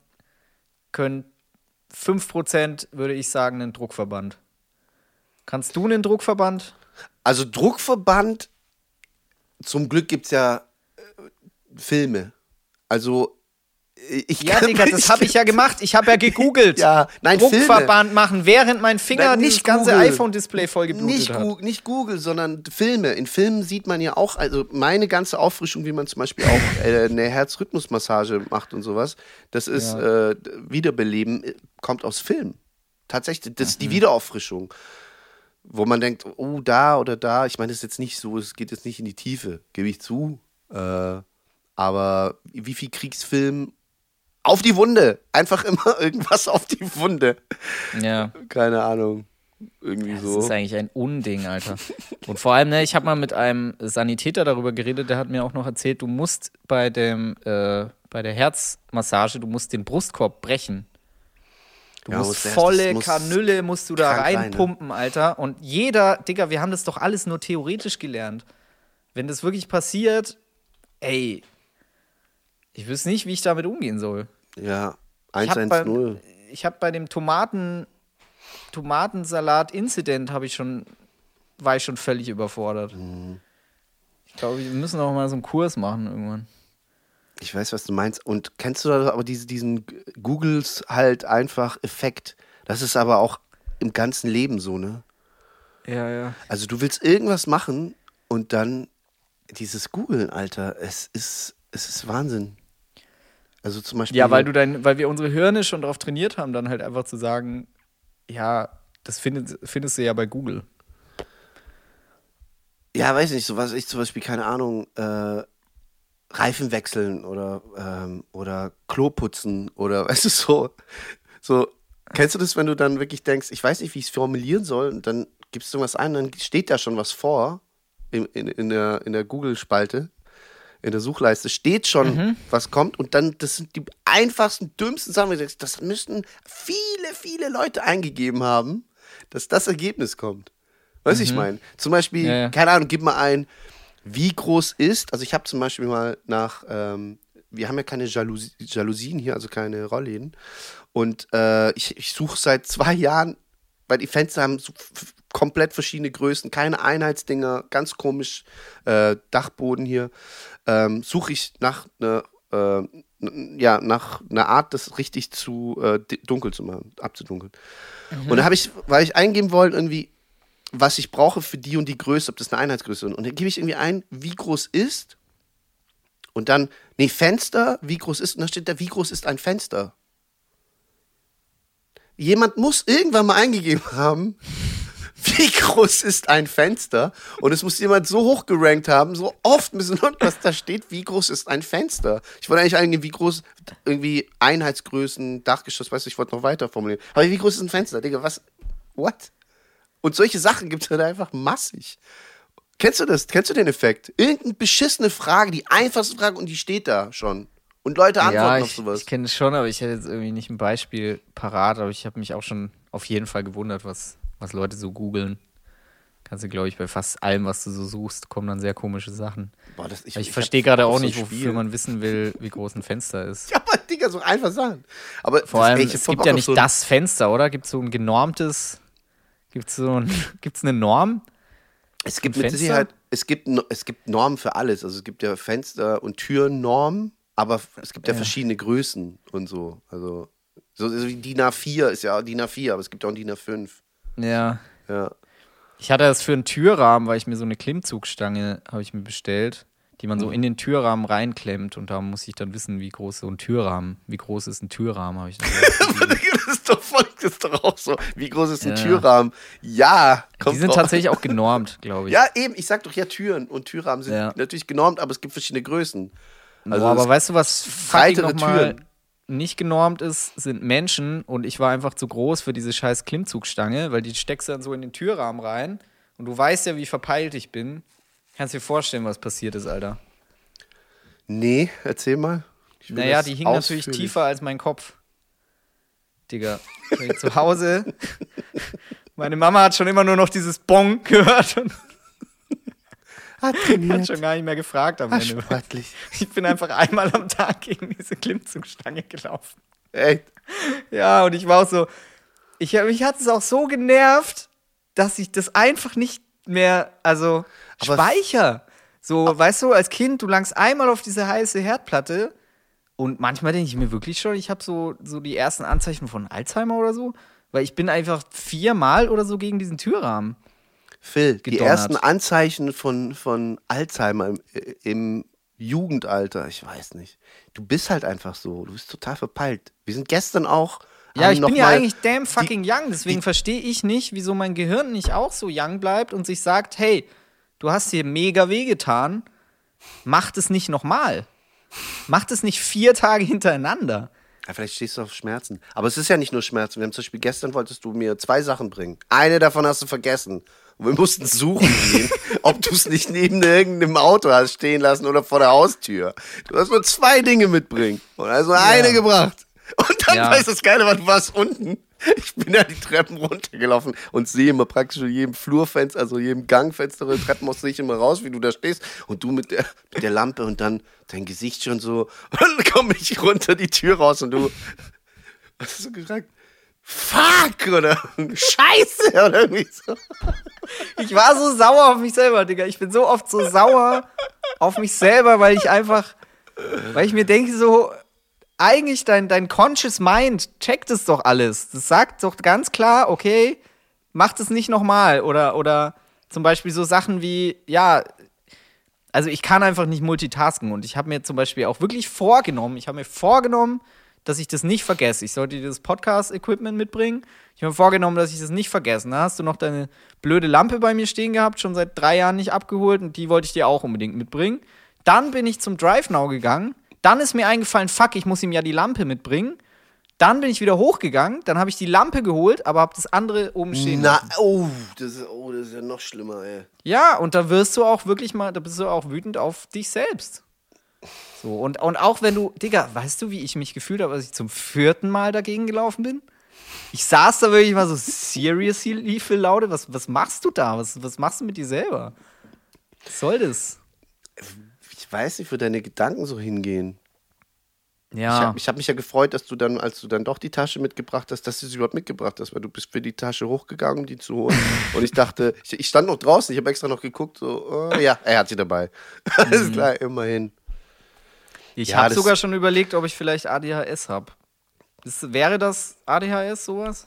5%, würde ich sagen, einen Druckverband. Kannst du einen Druckverband? Also Druckverband, zum Glück gibt es ja Filme. Also Digga, das habe ich ja gemacht. Ich habe ja gegoogelt. Ja, nein, Druckverband Filme. machen, während mein Finger Nicht das ganze Google. iPhone-Display vollgeblutet hat. Nicht Google, sondern Filme. In Filmen sieht man ja auch, also meine ganze Auffrischung, wie man zum Beispiel auch eine Herzrhythmusmassage macht und sowas, das ist Wiederbeleben, kommt aus Film. Tatsächlich, das ist die Wiederauffrischung. Wo man denkt, oh, da oder da. Ich meine, das ist jetzt nicht so, es geht jetzt nicht in die Tiefe, gebe ich zu. Aber wie viel Kriegsfilm auf die Wunde. Einfach immer irgendwas auf die Wunde. Ja. Keine Ahnung. Irgendwie so. Das ist eigentlich ein Unding, Alter. Und vor allem, ich habe mal mit einem Sanitäter darüber geredet, der hat mir auch noch erzählt, du musst bei der Herzmassage, du musst den Brustkorb brechen. Du musst volle Kanüle musst du da reinpumpen, ne? Alter. Und jeder, Digga, wir haben das doch alles nur theoretisch gelernt. Wenn das wirklich passiert, ey, ich wüsste nicht, wie ich damit umgehen soll. Ja, 110. Ich habe bei dem Tomatensalat-Incident war ich schon völlig überfordert. Ich glaube, wir müssen auch mal so einen Kurs machen irgendwann. Ich weiß, was du meinst. Und kennst du da aber diesen Googles halt einfach Effekt? Das ist aber auch im ganzen Leben so, ne? Ja, ja. Also du willst irgendwas machen und dann dieses Googlen, Alter, es ist Wahnsinn. Also zum Beispiel. Ja, weil wir unsere Hirne schon darauf trainiert haben, dann halt einfach zu sagen, ja, das findest du ja bei Google. Ja, weiß nicht, so was ich zum Beispiel, keine Ahnung, Reifen wechseln oder Klo putzen oder weißt du, so, kennst du das, wenn du dann wirklich denkst, ich weiß nicht, wie ich es formulieren soll, und dann gibst du was ein, dann steht da schon was vor in der Google-Spalte, in der Suchleiste steht schon, was kommt, und dann, das sind die einfachsten, dümmsten Sachen, das müssten viele, viele Leute eingegeben haben, dass das Ergebnis kommt. Weißt du, ich meine? Zum Beispiel, keine Ahnung, gib mal ein, wie groß ist, also ich habe zum Beispiel mal wir haben ja keine Jalousien hier, also keine Rollläden, und ich suche seit 2 Jahren, weil die Fenster haben so komplett verschiedene Größen, keine Einheitsdinger, ganz komisch, Dachboden hier, suche ich nach einer Art, das richtig zu dunkel zu machen, abzudunkeln. Und da weil ich eingeben wollte, irgendwie, was ich brauche für die und die Größe, ob das eine Einheitsgröße ist. Und dann gebe ich irgendwie ein, wie groß ist, und dann, Fenster, wie groß ist, und dann steht da, wie groß ist ein Fenster? Jemand muss irgendwann mal eingegeben haben, wie groß ist ein Fenster? Und es muss jemand so hoch gerankt haben, so oft müssen was da steht, wie groß ist ein Fenster? Ich wollte eigentlich eingeben, wie groß, irgendwie Einheitsgrößen, Dachgeschoss, weißt du, ich wollte noch weiter formulieren. Aber wie groß ist ein Fenster? Digga, was? What? Und solche Sachen gibt es halt einfach massig. Kennst du das? Kennst du den Effekt? Irgendeine beschissene Frage, die einfachste Frage, und die steht da schon. Und Leute antworten auf sowas. Ich kenne es schon, aber ich hätte jetzt irgendwie nicht ein Beispiel parat, aber ich habe mich auch schon auf jeden Fall gewundert, was Leute so googeln. Kannst du, glaube ich, bei fast allem, was du so suchst, kommen dann sehr komische Sachen. Boah, ich verstehe gerade auch nicht, wofür man wissen will, wie groß ein Fenster ist. Ja, aber Digga, so einfach Sachen. Aber vor allem, es gibt ja nicht so das Fenster, oder? Gibt es so ein genormtes, gibt's eine Norm? Es gibt mit Sicherheit, es gibt Normen für alles. Also es gibt ja Fenster- und Türnormen, aber es gibt ja verschiedene Größen und so. Also so wie DIN A4 ist ja DIN A4, aber es gibt auch ein DIN A5. Ja. Ich hatte das für einen Türrahmen, weil ich mir so eine Klimmzugstange habe ich mir bestellt, die man so in den Türrahmen reinklemmt, und da muss ich dann wissen, wie groß ist ein Türrahmen, habe ich dann das ist doch auch so. Wie groß ist ein Türrahmen? Ja, die sind tatsächlich auch genormt, glaube ich. Ja, eben, ich sag doch ja, Türen und Türrahmen sind natürlich genormt, aber es gibt verschiedene Größen. Also aber weißt du, was fucking nochmal nicht genormt ist, sind Menschen, und ich war einfach zu groß für diese scheiß Klimmzugstange, weil die steckst du dann so in den Türrahmen rein, und du weißt ja, wie verpeilt ich bin. Kannst dir vorstellen, was passiert ist, Alter. Nee, erzähl mal. Naja, die hing natürlich tiefer als mein Kopf. Digga, zu Hause. Meine Mama hat schon immer nur noch dieses Bong gehört und hat schon gar nicht mehr gefragt am Ende. Sportlich. Ich bin einfach einmal am Tag gegen diese Klimmzugstange gelaufen. Echt? Ja, und ich war auch so, mich hat es auch so genervt, dass ich das einfach nicht mehr, speicher. So, weißt du, als Kind, du langst einmal auf diese heiße Herdplatte und manchmal denke ich mir wirklich schon, ich habe so die ersten Anzeichen von Alzheimer oder so, weil ich bin einfach 4-mal oder so gegen diesen Türrahmen. Phil, gedonnert. Die ersten Anzeichen von Alzheimer im Jugendalter, ich weiß nicht. Du bist halt einfach so, du bist total verpeilt. Wir sind gestern auch. Ja, ich bin ja eigentlich damn fucking young, deswegen verstehe ich nicht, wieso mein Gehirn nicht auch so young bleibt und sich sagt, hey, du hast dir mega wehgetan, mach das nicht nochmal. Mach das nicht 4 Tage hintereinander. Ja, vielleicht stehst du auf Schmerzen. Aber es ist ja nicht nur Schmerzen. Wir haben zum Beispiel gestern wolltest du mir 2 Sachen bringen. Eine davon hast du vergessen. Und wir mussten suchen gehen, ob du es nicht neben irgendeinem Auto hast stehen lassen oder vor der Haustür. Du hast nur 2 Dinge mitbringen. Und also eine gebracht. Und dann weißt du, das Geile war, du warst unten. Ich bin ja die Treppen runtergelaufen und sehe immer praktisch in jedem Flurfenster, also jedem Gangfenster oder Treppenhaus sehe ich immer raus, wie du da stehst und du mit der Lampe und dann dein Gesicht schon so. Und dann komme ich runter die Tür raus und du, was hast du gesagt? Fuck oder Scheiße oder irgendwie so. Ich war so sauer auf mich selber, Digga. Ich bin so oft so sauer auf mich selber, weil ich mir denke so, eigentlich dein Conscious Mind checkt es doch alles. Das sagt doch ganz klar, okay, mach das nicht nochmal. Oder zum Beispiel so Sachen wie, ja, also ich kann einfach nicht multitasken. Und ich habe mir zum Beispiel auch wirklich vorgenommen, dass ich das nicht vergesse. Ich sollte dieses Podcast-Equipment mitbringen. Ich habe mir vorgenommen, dass ich das nicht vergesse. Da hast du noch deine blöde Lampe bei mir stehen gehabt, schon seit 3 Jahren nicht abgeholt. Und die wollte ich dir auch unbedingt mitbringen. Dann bin ich zum DriveNow gegangen. Dann ist mir eingefallen, fuck, ich muss ihm ja die Lampe mitbringen. Dann bin ich wieder hochgegangen, dann habe ich die Lampe geholt, aber habe das andere oben stehen lassen. Das ist ja noch schlimmer, ey. Ja, und da wirst du auch wirklich mal, da bist du auch wütend auf dich selbst. So, und auch wenn du, Digga, weißt du, wie ich mich gefühlt habe, als ich zum 4. Mal dagegen gelaufen bin? Ich saß da wirklich mal so seriously für Laude. Was machst du da? Was machst du mit dir selber? Was soll das? Ich weiß nicht, wo deine Gedanken so hingehen. Ja. Ich hab mich ja gefreut, dass du dann, als du dann doch die Tasche mitgebracht hast, dass du sie überhaupt mitgebracht hast, weil du bist für die Tasche hochgegangen, um die zu holen. Und ich dachte, ich stand noch draußen, ich habe extra noch geguckt, so, ja, er hat sie dabei. Alles klar, immerhin. Ich habe sogar schon überlegt, ob ich vielleicht ADHS habe. Wäre das ADHS, sowas?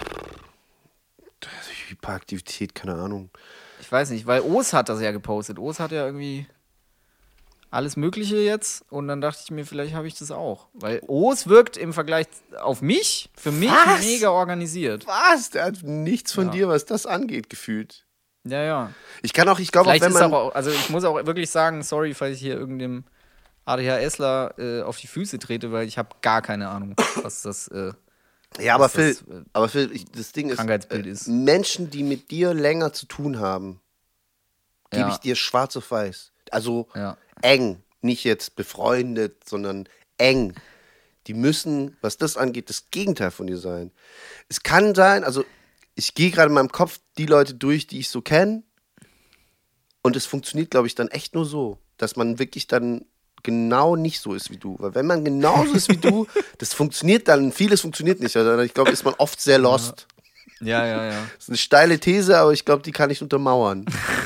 Hyperaktivität, keine Ahnung. Ich weiß nicht, weil O's hat das ja gepostet. O's hat ja irgendwie alles Mögliche jetzt und dann dachte ich mir, vielleicht habe ich das auch. Weil O's wirkt im Vergleich auf mich, für mich mega organisiert. Was? Der hat nichts von dir, was das angeht, gefühlt. Ja. Ich glaube auch, wenn man... Also ich muss auch wirklich sagen, sorry, falls ich hier irgendeinem ADHSler auf die Füße trete, weil ich habe gar keine Ahnung, was das aber Phil, das Ding Krankheitsbild ist. Menschen, die mit dir länger zu tun haben, gebe ich dir schwarz auf weiß. Also eng, nicht jetzt befreundet, sondern eng. Die müssen, was das angeht, das Gegenteil von dir sein. Es kann sein, also ich gehe gerade in meinem Kopf die Leute durch, die ich so kenne, und es funktioniert, glaube ich, dann echt nur so, dass man wirklich dann genau nicht so ist wie du. Weil wenn man genauso ist wie du, das funktioniert dann, vieles funktioniert nicht. Also ich glaube, ist man oft sehr lost. Ja. Das ist eine steile These, aber ich glaube, die kann ich untermauern.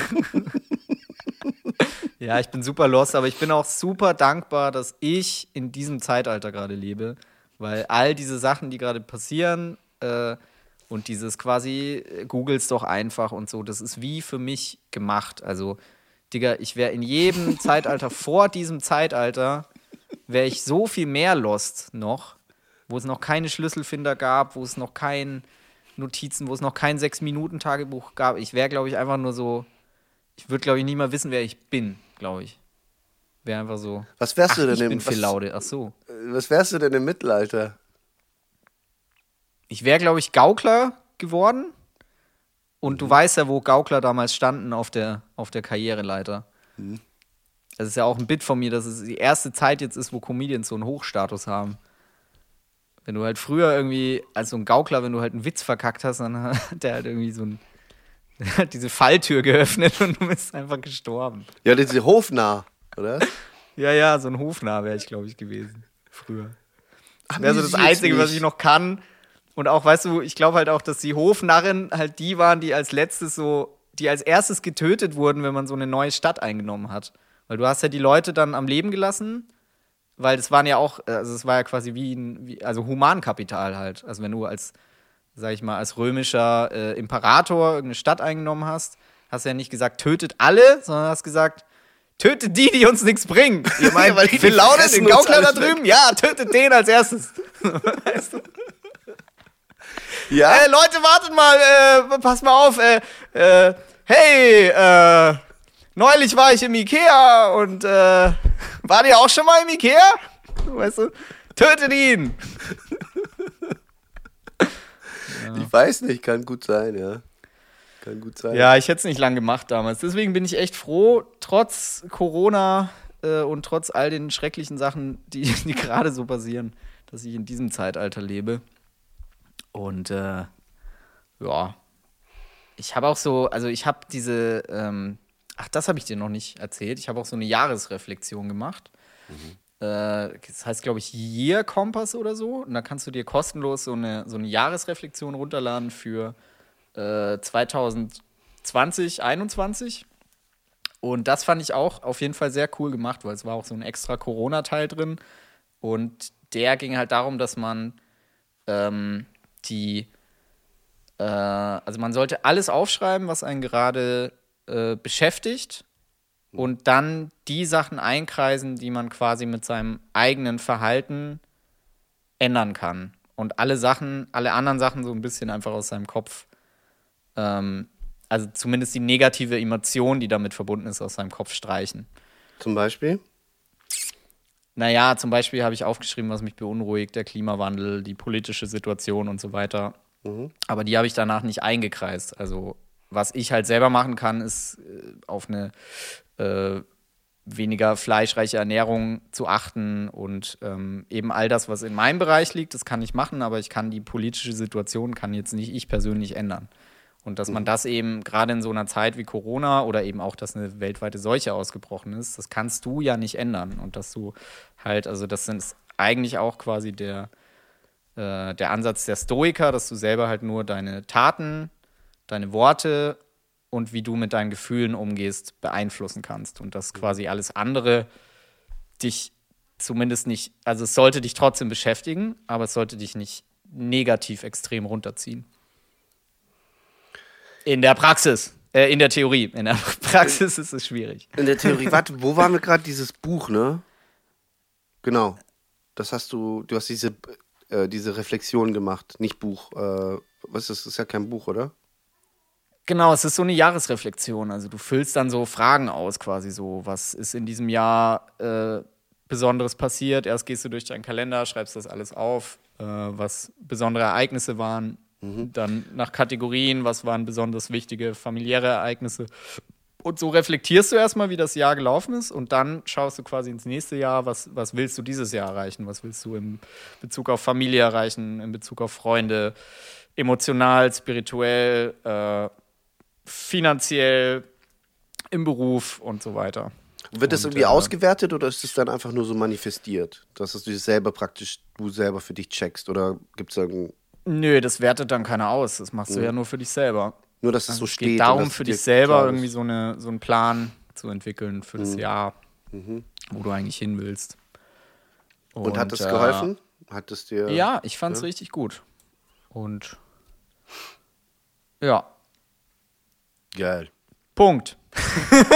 Ja, ich bin super lost, aber ich bin auch super dankbar, dass ich in diesem Zeitalter gerade lebe. Weil all diese Sachen, die gerade passieren und dieses quasi, googles doch einfach und so, das ist wie für mich gemacht. Also Digga, ich wäre in jedem Zeitalter vor diesem Zeitalter, wäre ich so viel mehr lost noch, wo es noch keine Schlüsselfinder gab, wo es noch kein Notizen, wo es noch kein 6-Minuten-Tagebuch gab. Ich wäre, glaube ich, einfach nur so, ich würde, glaube ich, nie mal wissen, wer ich bin, glaube ich. Wäre einfach so, was wärst du denn ich bin Phil Laude, ach so. Was wärst du denn im Mittelalter? Ich wäre, glaube ich, Gaukler geworden. Und du weißt ja, wo Gaukler damals standen auf der Karriereleiter. Das ist ja auch ein Bit von mir, dass es die erste Zeit jetzt ist, wo Comedians so einen Hochstatus haben. Wenn du halt früher irgendwie, als so ein Gaukler, wenn du halt einen Witz verkackt hast, dann hat der halt irgendwie der hat diese Falltür geöffnet und du bist einfach gestorben. Ja, diese Hofnarr, oder? Ja, so ein Hofnarr wäre ich, glaube ich, gewesen. Früher. Das wäre so das Amüsiert's Einzige, was mich. ich noch kann. Und auch, weißt du, ich glaube halt auch, dass die Hofnarren halt die waren, die als erstes getötet wurden, wenn man so eine neue Stadt eingenommen hat. Weil du hast ja die Leute dann am Leben gelassen, weil das waren ja auch, also es war ja quasi also Humankapital halt. Also wenn du als römischer Imperator irgendeine Stadt eingenommen hast, hast du ja nicht gesagt, tötet alle, sondern hast gesagt, tötet die uns nichts bringen. Ihr meint, weil die Phil Laude, fressen den uns Gaukler da alles weg. drüben? Ja, tötet den als erstes. Weißt du? Ja. Leute, wartet mal, passt mal auf, hey, neulich war ich im Ikea und, wart ihr auch schon mal im Ikea? Weißt du, tötet ihn! Ich weiß nicht, kann gut sein, ja. Kann gut sein. Ja, ich hätte es nicht lang gemacht damals. Deswegen bin ich echt froh, trotz Corona und trotz all den schrecklichen Sachen, die gerade so passieren, dass ich in diesem Zeitalter lebe. Und ja, ich habe auch ich habe diese, das habe ich dir noch nicht erzählt, ich habe auch so eine Jahresreflexion gemacht. Das heißt, glaube ich, Year Compass oder so. Und da kannst du dir kostenlos so eine Jahresreflexion runterladen für 2020, 2021. Und das fand ich auch auf jeden Fall sehr cool gemacht, weil es war auch so ein extra Corona-Teil drin. Und der ging halt darum, dass man also man sollte alles aufschreiben, was einen gerade beschäftigt und dann die Sachen einkreisen, die man quasi mit seinem eigenen Verhalten ändern kann. Und alle anderen Sachen so ein bisschen einfach aus seinem Kopf, also zumindest die negative Emotion, die damit verbunden ist, aus seinem Kopf streichen. Zum Beispiel? Naja, zum Beispiel habe ich aufgeschrieben, was mich beunruhigt, der Klimawandel, die politische Situation und so weiter. Aber die habe ich danach nicht eingekreist. Also was ich halt selber machen kann, ist auf eine weniger fleischreiche Ernährung zu achten und eben all das, was in meinem Bereich liegt, das kann ich machen, aber ich kann die politische Situation, kann jetzt nicht ich persönlich ändern. Und dass man das eben gerade in so einer Zeit wie Corona oder eben auch, dass eine weltweite Seuche ausgebrochen ist, das kannst du ja nicht ändern. Und dass du halt, also das ist eigentlich auch quasi der Ansatz der Stoiker, dass du selber halt nur deine Taten, deine Worte und wie du mit deinen Gefühlen umgehst, beeinflussen kannst. Und dass quasi alles andere dich zumindest nicht, also es sollte dich trotzdem beschäftigen, aber es sollte dich nicht negativ extrem runterziehen. In der Praxis, in der Theorie. In der Praxis ist es schwierig. In der Theorie, warte, wo waren wir gerade? Dieses Buch, ne? Genau. Das hast du hast diese Reflexion gemacht, nicht Buch. Was ist das? Das ist ja kein Buch, oder? Genau, es ist so eine Jahresreflexion. Also du füllst dann so Fragen aus, quasi so, was ist in diesem Jahr Besonderes passiert. Erst gehst du durch deinen Kalender, schreibst das alles auf, was besondere Ereignisse waren. Dann nach Kategorien, was waren besonders wichtige familiäre Ereignisse. Und so reflektierst du erstmal, wie das Jahr gelaufen ist und dann schaust du quasi ins nächste Jahr, was willst du dieses Jahr erreichen, was willst du in Bezug auf Familie erreichen, in Bezug auf Freunde, emotional, spirituell, finanziell, im Beruf und so weiter. Wird das irgendwie ausgewertet oder ist es dann einfach nur so manifestiert, dass du selber für dich checkst oder gibt es irgendein... Nö, das wertet dann keiner aus. Das machst du ja nur für dich selber. Nur, dass es so Es steht. geht darum, für dich selber irgendwie ist. so einen Plan zu entwickeln für das Jahr, wo du eigentlich hin willst. Und hat das geholfen? Hat es dir... Ja, ich fand es richtig gut. Und ja. Geil. Punkt. Ich weiß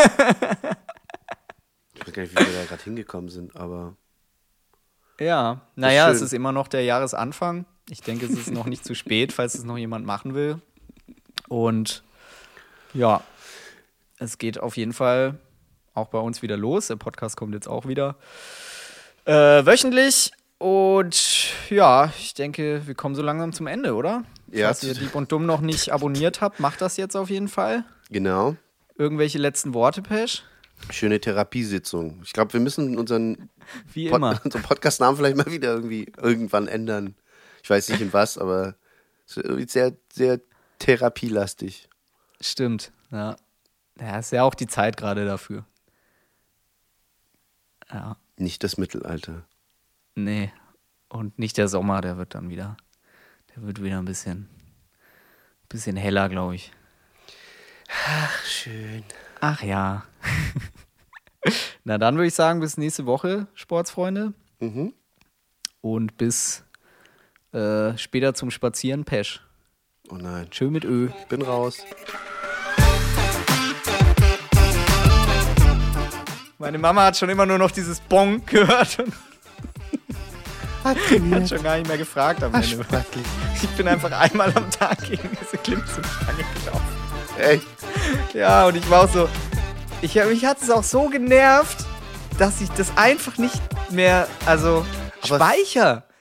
gar nicht, wie wir da gerade hingekommen sind, aber... Ja, naja, schön. es ist immer noch der Jahresanfang. Ich denke, es ist noch nicht zu spät, falls es noch jemand machen will. Und ja, es geht auf jeden Fall auch bei uns wieder los. Der Podcast kommt jetzt auch wieder wöchentlich. Und ja, ich denke, wir kommen so langsam zum Ende, oder? Ja. Falls ihr Dieb und Dumm noch nicht abonniert habt, macht das jetzt auf jeden Fall. Genau. Irgendwelche letzten Worte, Pesch? Schöne Therapiesitzung. Ich glaube, wir müssen unseren Podcast-Namen vielleicht mal wieder irgendwann ändern. Ich weiß nicht in was, aber es ist sehr, sehr therapielastig. Stimmt, ja. Ja, ist ja auch die Zeit gerade dafür. Ja. Nicht das Mittelalter. Nee. Und nicht der Sommer, der wird wieder ein bisschen heller, glaube ich. Ach, schön. Ach ja. Na, dann würde ich sagen, bis nächste Woche, Sportsfreunde. Mhm. Und bis später zum Spazieren, Pesch. Oh nein. Tschö mit Ö. Bin raus. Meine Mama hat schon immer nur noch dieses Bong gehört und hat schon gar nicht mehr gefragt am Ende. Ich bin einfach einmal am Tag gegen diese Klimmzugstange gelaufen. Echt? Ja, und ich war auch so, mich hat es auch so genervt, dass ich das einfach nicht mehr, speichere.